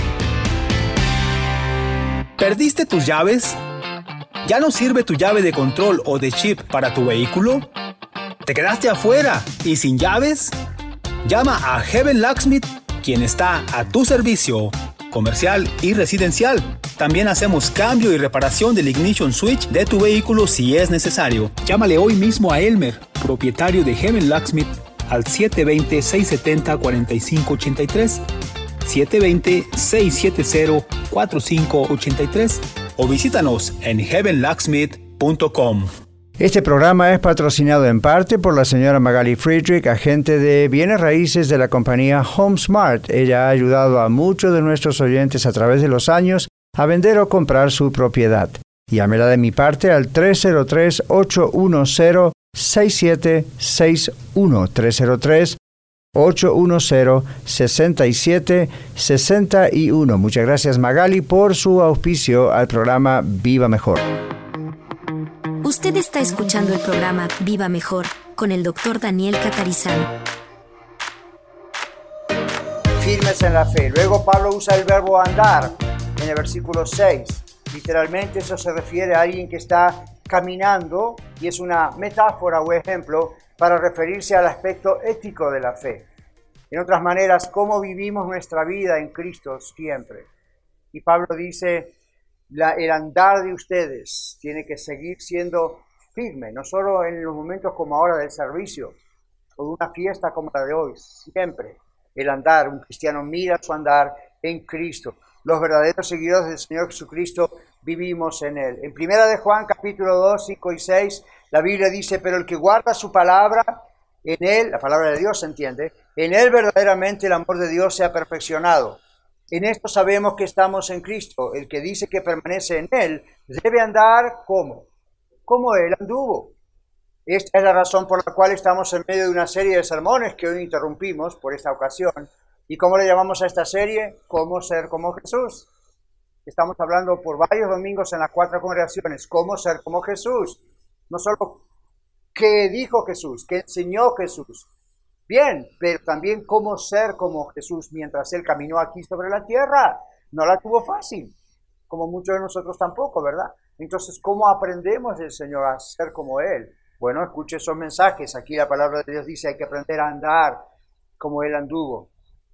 ¿Perdiste tus llaves? ¿Ya no sirve tu llave de control o de chip para tu vehículo? ¿Te quedaste afuera y sin llaves? Llama a Heaven Locksmith, quien está a tu servicio, comercial y residencial. También hacemos cambio y reparación del ignition switch de tu vehículo si es necesario. Llámale hoy mismo a Elmer, propietario de Heaven Locksmith, al 720-670-4583, 720-670-4583 o visítanos en heavenlocksmith.com. Este programa es patrocinado en parte por la señora Magali Friedrich, agente de bienes raíces de la compañía HomeSmart. Ella ha ayudado a muchos de nuestros oyentes a través de los años a vender o comprar su propiedad. Llámela de mi parte al 303-810-6761. 303-810-6761. Muchas gracias, Magali, por su auspicio al programa Viva Mejor. Usted está escuchando el programa Viva Mejor con el Dr. Daniel Catarizano. Firmes en la fe. Luego Pablo usa el verbo andar en el versículo 6. Literalmente eso se refiere a alguien que está caminando y es una metáfora o ejemplo para referirse al aspecto ético de la fe. En otras maneras, cómo vivimos nuestra vida en Cristo siempre. Y Pablo dice, el andar de ustedes tiene que seguir siendo firme, no solo en los momentos como ahora del servicio o de una fiesta como la de hoy, siempre el andar. Un cristiano mira su andar en Cristo. Los verdaderos seguidores del Señor Jesucristo vivimos en Él. En 1 de Juan, capítulo 2, 5 y 6, la Biblia dice, pero el que guarda su palabra, en Él, la palabra de Dios se entiende, en Él verdaderamente el amor de Dios se ha perfeccionado. En esto sabemos que estamos en Cristo. El que dice que permanece en Él debe andar ¿cómo? Como Él anduvo. Esta es la razón por la cual estamos en medio de una serie de sermones que hoy interrumpimos por esta ocasión. ¿Y cómo le llamamos a esta serie? ¿Cómo ser como Jesús? Estamos hablando por varios domingos en las 4 congregaciones. ¿Cómo ser como Jesús? No solo qué dijo Jesús, qué enseñó Jesús. Bien, pero también cómo ser como Jesús mientras Él caminó aquí sobre la tierra. No la tuvo fácil, como muchos de nosotros tampoco, ¿verdad? Entonces, ¿cómo aprendemos del Señor a ser como Él? Bueno, escuche esos mensajes. Aquí la palabra de Dios dice, hay que aprender a andar como Él anduvo.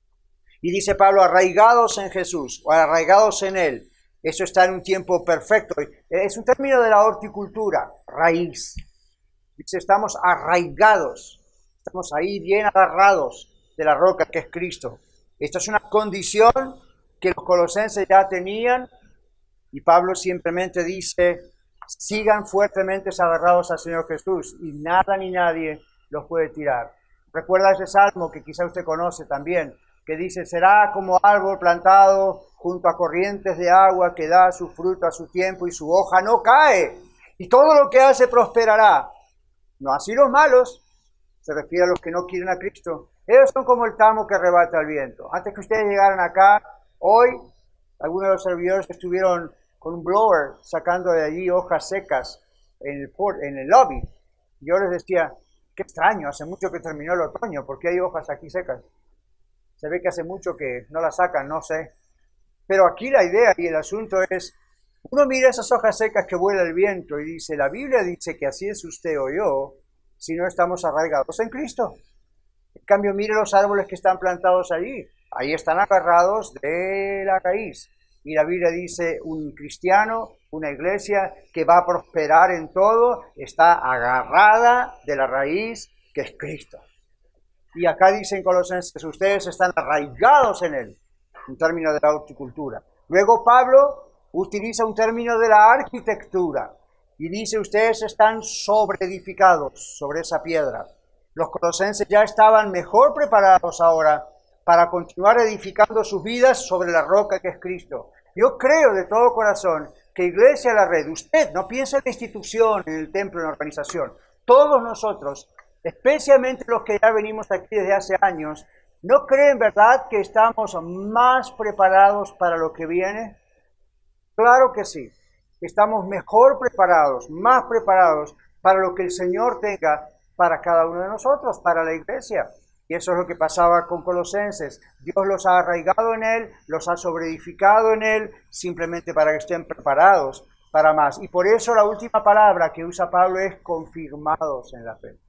Y dice Pablo, arraigados en Jesús, o arraigados en Él. Eso está en un tiempo perfecto. Es un término de la horticultura, raíz. Dice, estamos arraigados. Estamos ahí bien agarrados de la roca que es Cristo. Esta es una condición que los colosenses ya tenían y Pablo simplemente dice, sigan fuertemente agarrados al Señor Jesús y nada ni nadie los puede tirar. Recuerda ese salmo que quizá usted conoce también, que dice, será como árbol plantado junto a corrientes de agua que da su fruto a su tiempo y su hoja no cae y todo lo que hace prosperará. No así los malos. Se refiere a los que no quieren a Cristo. Ellos son como el tamo que arrebata el viento. Antes que ustedes llegaran acá, hoy, algunos de los servidores estuvieron con un blower sacando de allí hojas secas en el lobby. Yo les decía, qué extraño, hace mucho que terminó el otoño, ¿por qué hay hojas aquí secas? Se ve que hace mucho que no las sacan, no sé. Pero aquí la idea y el asunto es, uno mira esas hojas secas que vuela el viento y dice, la Biblia dice que así es usted o yo, si no estamos arraigados en Cristo. En cambio, mire los árboles que están plantados allí. Ahí están agarrados de la raíz. Y la Biblia dice, un cristiano, una iglesia que va a prosperar en todo, está agarrada de la raíz que es Cristo. Y acá dicen Colosenses, ustedes están arraigados en Él, un término de la horticultura. Luego Pablo utiliza un término de la arquitectura. Y dice, ustedes están sobreedificados sobre esa piedra. Los colosenses ya estaban mejor preparados ahora para continuar edificando sus vidas sobre la roca que es Cristo. Yo creo de todo corazón que Iglesia La Red, usted no piensa en la institución, en el templo, en la organización. Todos nosotros, especialmente los que ya venimos aquí desde hace años, ¿no creen, verdad, que estamos más preparados para lo que viene? Claro que sí. Estamos mejor preparados, más preparados para lo que el Señor tenga para cada uno de nosotros, para la iglesia. Y eso es lo que pasaba con Colosenses. Dios los ha arraigado en Él, los ha sobreedificado en Él, simplemente para que estén preparados para más. Y por eso la última palabra que usa Pablo es confirmados en la fe.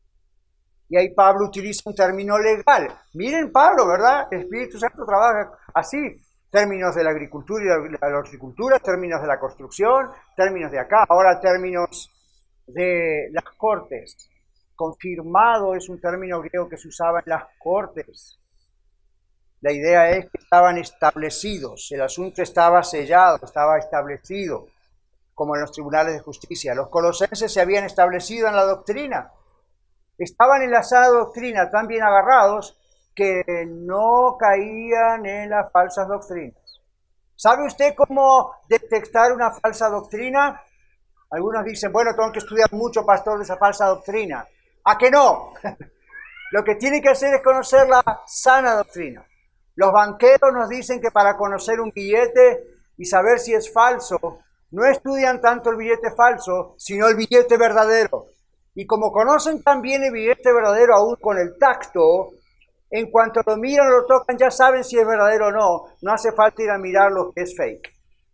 Y ahí Pablo utiliza un término legal. Miren Pablo, ¿verdad? El Espíritu Santo trabaja así. Términos de la agricultura y de la horticultura, términos de la construcción, términos de acá, ahora términos de las cortes. Confirmado es un término griego que se usaba en las cortes. La idea es que estaban establecidos, el asunto estaba sellado, estaba establecido, como en los tribunales de justicia. Los colosenses se habían establecido en la doctrina. Estaban en la sana doctrina, tan bien agarrados, que no caían en las falsas doctrinas. ¿Sabe usted cómo detectar una falsa doctrina? Algunos dicen, bueno, tengo que estudiar mucho, pastor, de esa falsa doctrina. ¿A que no? Lo que tiene que hacer es conocer la sana doctrina. Los banqueros nos dicen que para conocer un billete y saber si es falso, no estudian tanto el billete falso, sino el billete verdadero. Y como conocen también el billete verdadero aún con el tacto, en cuanto lo miran o lo tocan, ya saben si es verdadero o no. No hace falta ir a mirar lo que es fake.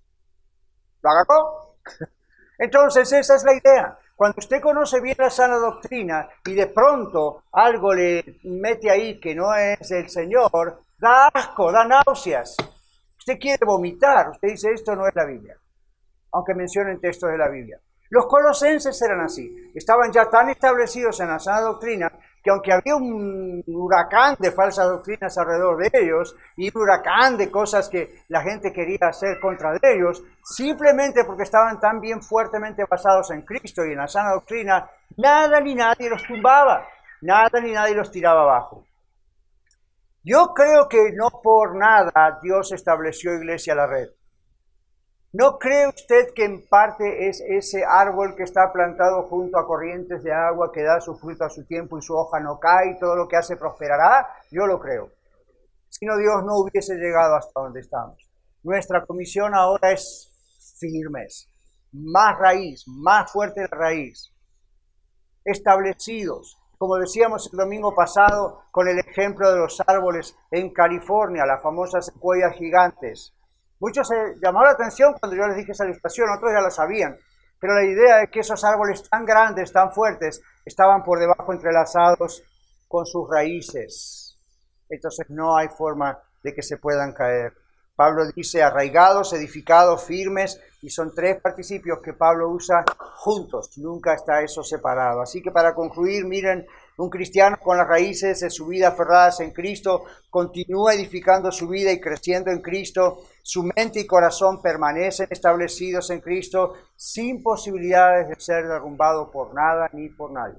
¿Lo agarró? Entonces, esa es la idea. Cuando usted conoce bien la sana doctrina y de pronto algo le mete ahí que no es el Señor, da asco, da náuseas. Usted quiere vomitar. Usted dice, esto no es la Biblia. Aunque mencionen textos de la Biblia. Los colosenses eran así. Estaban ya tan establecidos en la sana doctrina que aunque había un huracán de falsas doctrinas alrededor de ellos y un huracán de cosas que la gente quería hacer contra de ellos, simplemente porque estaban tan bien fuertemente basados en Cristo y en la sana doctrina, nada ni nadie los tumbaba, nada ni nadie los tiraba abajo. Yo creo que no por nada Dios estableció Iglesia La Red. ¿No cree usted que en parte es ese árbol que está plantado junto a corrientes de agua que da su fruto a su tiempo y su hoja no cae y todo lo que hace prosperará? Yo lo creo. Si no, Dios no hubiese llegado hasta donde estamos. Nuestra comisión ahora es firmes, más raíz, más fuerte la raíz, establecidos. Como decíamos el domingo pasado con el ejemplo de los árboles en California, las famosas secuoyas gigantes. Muchos se llamaron la atención cuando yo les dije esa ilustración, otros ya lo sabían, pero la idea es que esos árboles tan grandes, tan fuertes, estaban por debajo entrelazados con sus raíces. Entonces no hay forma de que se puedan caer. Pablo dice arraigados, edificados, firmes, y son tres participios que Pablo usa juntos, nunca está eso separado. Así que para concluir, miren, un cristiano con las raíces de su vida aferradas en Cristo continúa edificando su vida y creciendo en Cristo. Su mente y corazón permanecen establecidos en Cristo sin posibilidades de ser derrumbado por nada ni por nadie.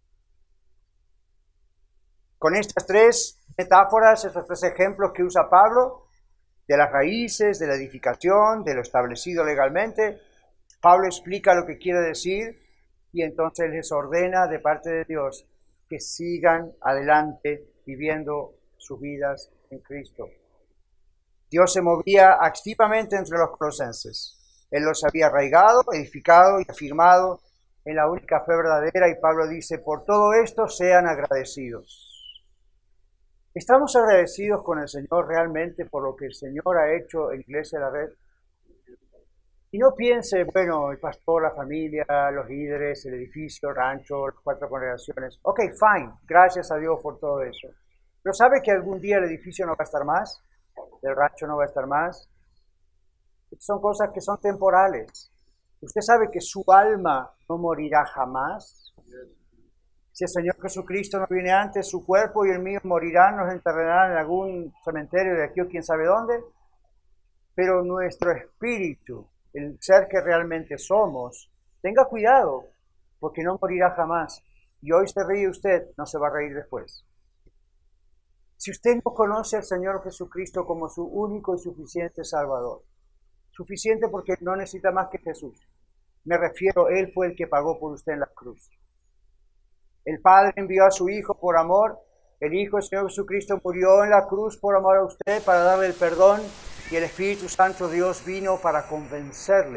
Con estas tres metáforas, estos tres ejemplos que usa Pablo, de las raíces, de la edificación, de lo establecido legalmente, Pablo explica lo que quiere decir y entonces les ordena de parte de Dios que sigan adelante viviendo sus vidas en Cristo. Dios se movía activamente entre los colosenses. Él los había arraigado, edificado y afirmado en la única fe verdadera, y Pablo dice, por todo esto sean agradecidos. ¿Estamos agradecidos con el Señor realmente por lo que el Señor ha hecho en Iglesia de la Red? Y no piense, bueno, el pastor, la familia, los líderes, el edificio, el rancho, las 4 congregaciones. Ok, fine, gracias a Dios por todo eso. Pero ¿sabe que algún día el edificio no va a estar más? El rancho no va a estar más. Son cosas que son temporales. Usted sabe que su alma no morirá jamás. Si el Señor Jesucristo no viene antes, su cuerpo y el mío morirán, nos enterrarán en algún cementerio de aquí o quién sabe dónde. Pero nuestro espíritu, el ser que realmente somos, tenga cuidado, porque no morirá jamás. Y hoy se ríe usted, no se va a reír después. Si usted no conoce al Señor Jesucristo como su único y suficiente Salvador, suficiente porque no necesita más que Jesús. Me refiero, Él fue el que pagó por usted en la cruz. El Padre envió a su Hijo por amor, el Hijo del Señor Jesucristo murió en la cruz por amor a usted para darle el perdón, y el Espíritu Santo Dios vino para convencerle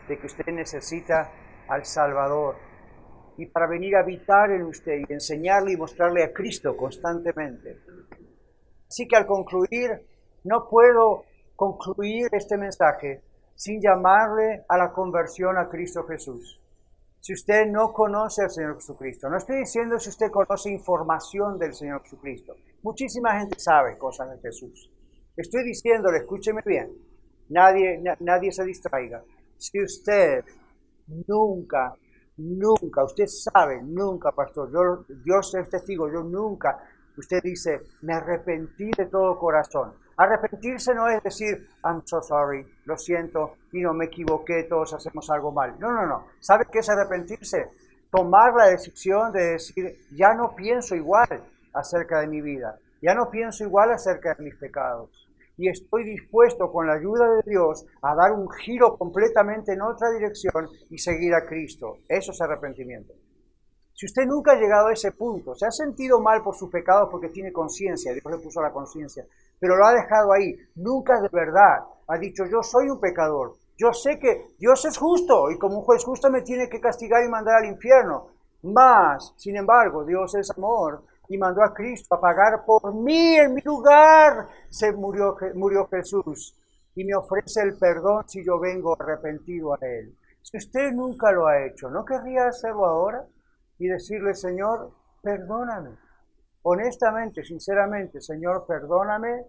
de que usted necesita al Salvador y para venir a habitar en usted y enseñarle y mostrarle a Cristo constantemente. Así que al concluir, no puedo concluir este mensaje sin llamarle a la conversión a Cristo Jesús. Si usted no conoce al Señor Jesucristo, no estoy diciendo si usted conoce información del Señor Jesucristo. Muchísima gente sabe cosas de Jesús. Estoy diciéndole, escúcheme bien, nadie se distraiga. Si usted nunca, usted sabe, nunca, pastor, Dios es testigo, yo nunca, usted dice, me arrepentí de todo corazón. Arrepentirse no es decir, I'm so sorry, lo siento, y no me equivoqué, todos hacemos algo mal. No. ¿Sabe qué es arrepentirse? Tomar la decisión de decir, ya no pienso igual acerca de mi vida, ya no pienso igual acerca de mis pecados. Y estoy dispuesto, con la ayuda de Dios, a dar un giro completamente en otra dirección y seguir a Cristo. Eso es arrepentimiento. Si usted nunca ha llegado a ese punto, se ha sentido mal por sus pecados porque tiene conciencia, Dios le puso la conciencia, pero lo ha dejado ahí, nunca de verdad ha dicho, yo soy un pecador, yo sé que Dios es justo y como un juez justo me tiene que castigar y mandar al infierno. Mas, sin embargo, Dios es amor y mandó a Cristo a pagar por mí en mi lugar. Murió Jesús y me ofrece el perdón si yo vengo arrepentido a Él. Si usted nunca lo ha hecho, ¿no querría hacerlo ahora? Y decirle, Señor, perdóname. Honestamente, sinceramente, Señor, perdóname.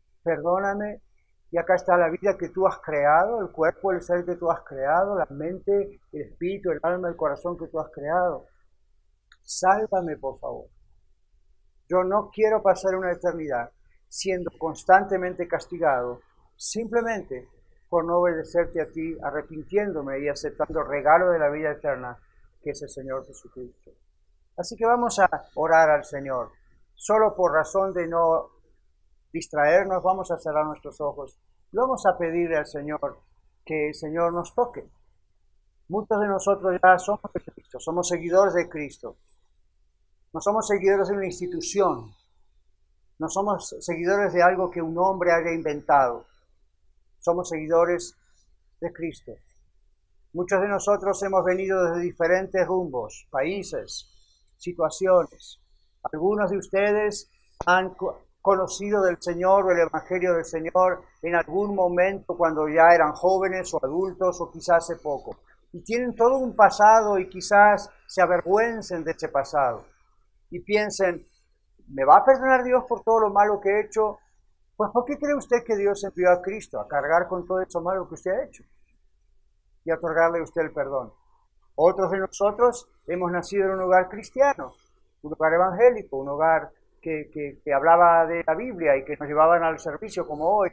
Y acá está la vida que tú has creado, el cuerpo, el ser que tú has creado, la mente, el espíritu, el alma, el corazón que tú has creado. Sálvame, por favor. Yo no quiero pasar una eternidad siendo constantemente castigado, simplemente por no obedecerte a ti, arrepintiéndome y aceptando el regalo de la vida eterna, que es el Señor Jesucristo. Así que vamos a orar al Señor. Solo por razón de no distraernos, vamos a cerrar nuestros ojos. Y vamos a pedirle al Señor que el Señor nos toque. Muchos de nosotros ya somos de Cristo, somos seguidores de Cristo. No somos seguidores de una institución. No somos seguidores de algo que un hombre haya inventado. Somos seguidores de Cristo. Muchos de nosotros hemos venido desde diferentes rumbos, países, situaciones. Algunos de ustedes han conocido del Señor o el Evangelio del Señor en algún momento cuando ya eran jóvenes o adultos o quizás hace poco. Y tienen todo un pasado y quizás se avergüencen de ese pasado. Y piensen, ¿me va a perdonar Dios por todo lo malo que he hecho? Pues ¿por qué cree usted que Dios envió a Cristo a cargar con todo eso malo que usted ha hecho? Y a otorgarle a usted el perdón. Otros de nosotros hemos nacido en un hogar cristiano, un hogar evangélico, un hogar que hablaba de la Biblia y que nos llevaban al servicio como hoy.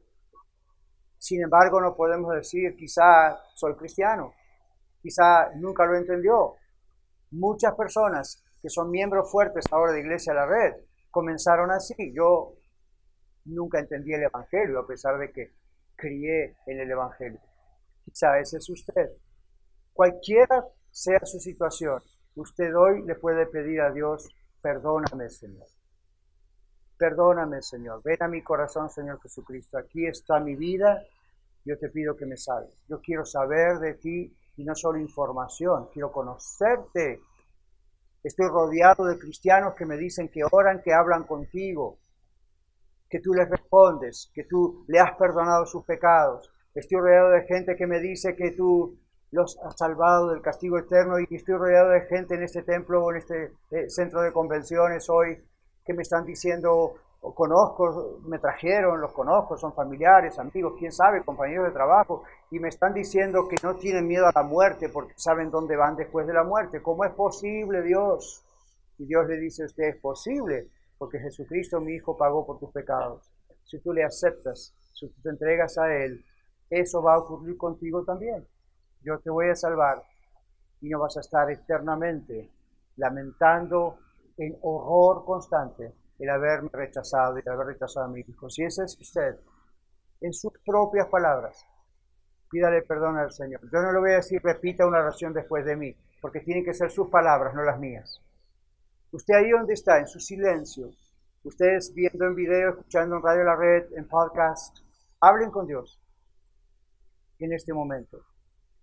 Sin embargo, no podemos decir, quizá soy cristiano, quizá nunca lo entendió. Muchas personas que son miembros fuertes ahora de Iglesia La Red comenzaron así. Yo nunca entendí el Evangelio, a pesar de que crié en el Evangelio. Quizá ese es usted. Cualquiera sea su situación, usted hoy le puede pedir a Dios, perdóname, Señor. Perdóname, Señor. Ven a mi corazón, Señor Jesucristo. Aquí está mi vida. Yo te pido que me salves. Yo quiero saber de ti y no solo información. Quiero conocerte. Estoy rodeado de cristianos que me dicen que oran, que hablan contigo, que tú les respondes, que tú le has perdonado sus pecados. Estoy rodeado de gente que me dice que tú los has salvado del castigo eterno y estoy rodeado de gente en este templo o en este centro de convenciones hoy que me están diciendo, conozco, me trajeron, los conozco, son familiares, amigos, quién sabe, compañeros de trabajo, y me están diciendo que no tienen miedo a la muerte porque saben dónde van después de la muerte. ¿Cómo es posible, Dios? Y Dios le dice a usted, es posible, porque Jesucristo, mi Hijo, pagó por tus pecados. Si tú le aceptas, si tú te entregas a Él, eso va a ocurrir contigo también. Yo te voy a salvar y no vas a estar eternamente lamentando en horror constante el haberme rechazado y el haber rechazado a mi Hijo. Si ese es usted, en sus propias palabras, pídale perdón al Señor. Yo no le voy a decir repita una oración después de mí, porque tienen que ser sus palabras, no las mías. Usted ahí donde está, en su silencio, ustedes viendo en video, escuchando en Radio La Red, en podcast, hablen con Dios en este momento.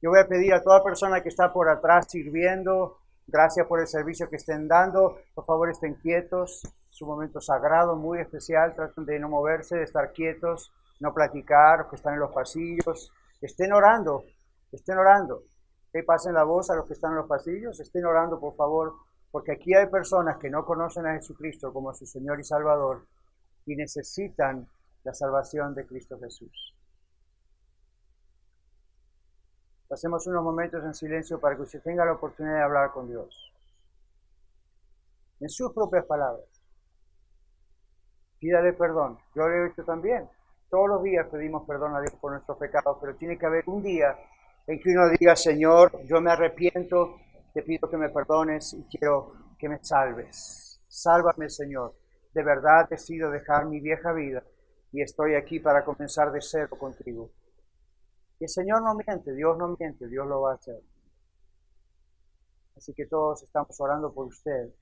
Yo voy a pedir a toda persona que está por atrás sirviendo, gracias por el servicio que estén dando, por favor estén quietos, es un momento sagrado, muy especial, traten de no moverse, de estar quietos, no platicar, que están en los pasillos, estén orando, que pasen la voz a los que están en los pasillos, estén orando por favor, porque aquí hay personas que no conocen a Jesucristo como su Señor y Salvador y necesitan la salvación de Cristo Jesús. Pasemos unos momentos en silencio para que usted tenga la oportunidad de hablar con Dios. En sus propias palabras. Pídale perdón. Yo lo he hecho también. Todos los días pedimos perdón a Dios por nuestros pecados, pero tiene que haber un día en que uno diga, Señor, yo me arrepiento, te pido que me perdones y quiero que me salves. Sálvame, Señor. De verdad decido dejar mi vieja vida y estoy aquí para comenzar de cero contigo. Y el Señor no miente, Dios no miente, Dios lo va a hacer. Así que todos estamos orando por usted.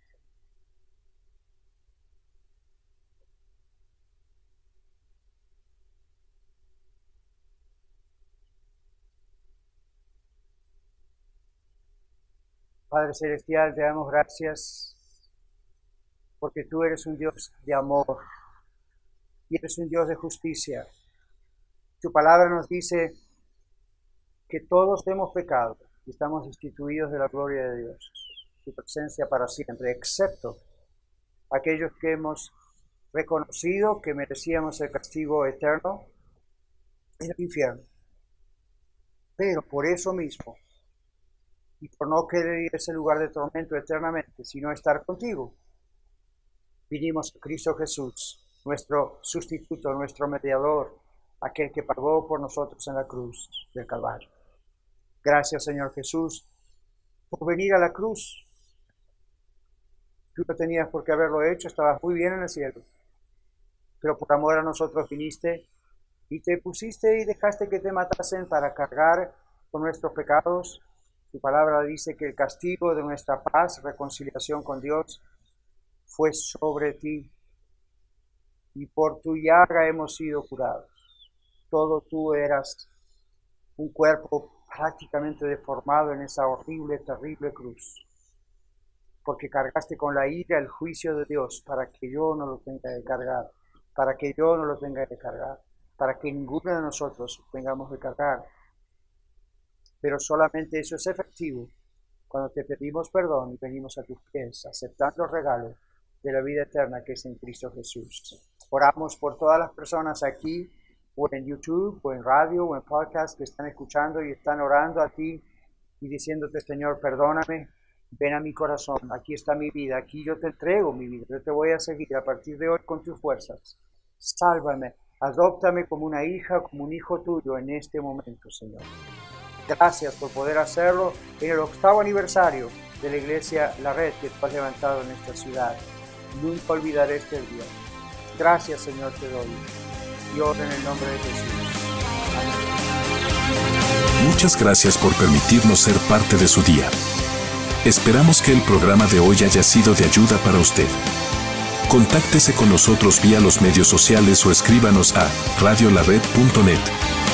Padre Celestial, te damos gracias porque tú eres un Dios de amor y eres un Dios de justicia. Tu palabra nos dice que todos hemos pecado y estamos destituidos de la gloria de Dios, tu presencia para siempre, excepto aquellos que hemos reconocido que merecíamos el castigo eterno en el infierno. Pero por eso mismo, y por no querer ir a ese lugar de tormento eternamente, sino estar contigo, vinimos a Cristo Jesús, nuestro sustituto, nuestro mediador, aquel que pagó por nosotros en la cruz del Calvario. Gracias, Señor Jesús, por venir a la cruz. Tú no tenías por qué haberlo hecho, estabas muy bien en el cielo, pero por amor a nosotros viniste y te pusiste y dejaste que te matasen para cargar con nuestros pecados. Tu palabra dice que el castigo de nuestra paz, reconciliación con Dios, fue sobre ti. Y por tu llaga hemos sido curados. Todo tú eras un cuerpo prácticamente deformado en esa horrible, terrible cruz. Porque cargaste con la ira el juicio de Dios para que yo no lo tenga que cargar. Para que yo no lo tenga que cargar. Para que ninguno de nosotros tengamos que cargar. Pero solamente eso es efectivo cuando te pedimos perdón y venimos a tus pies, aceptando el regalo de la vida eterna que es en Cristo Jesús. Oramos por todas las personas aquí, o en YouTube, o en radio, o en podcast, que están escuchando y están orando a ti y diciéndote, Señor, perdóname, ven a mi corazón, aquí está mi vida, aquí yo te entrego mi vida, yo te voy a seguir a partir de hoy con tus fuerzas. Sálvame, adóptame como una hija, como un hijo tuyo en este momento, Señor. Gracias por poder hacerlo en el 8º aniversario de la Iglesia La Red que tú has levantado en esta ciudad. Nunca olvidaré este día. Gracias, Señor, te doy. Y oro en el nombre de Jesús. Amén. Muchas gracias por permitirnos ser parte de su día. Esperamos que el programa de hoy haya sido de ayuda para usted. Contáctese con nosotros vía los medios sociales o escríbanos a radiolared.net.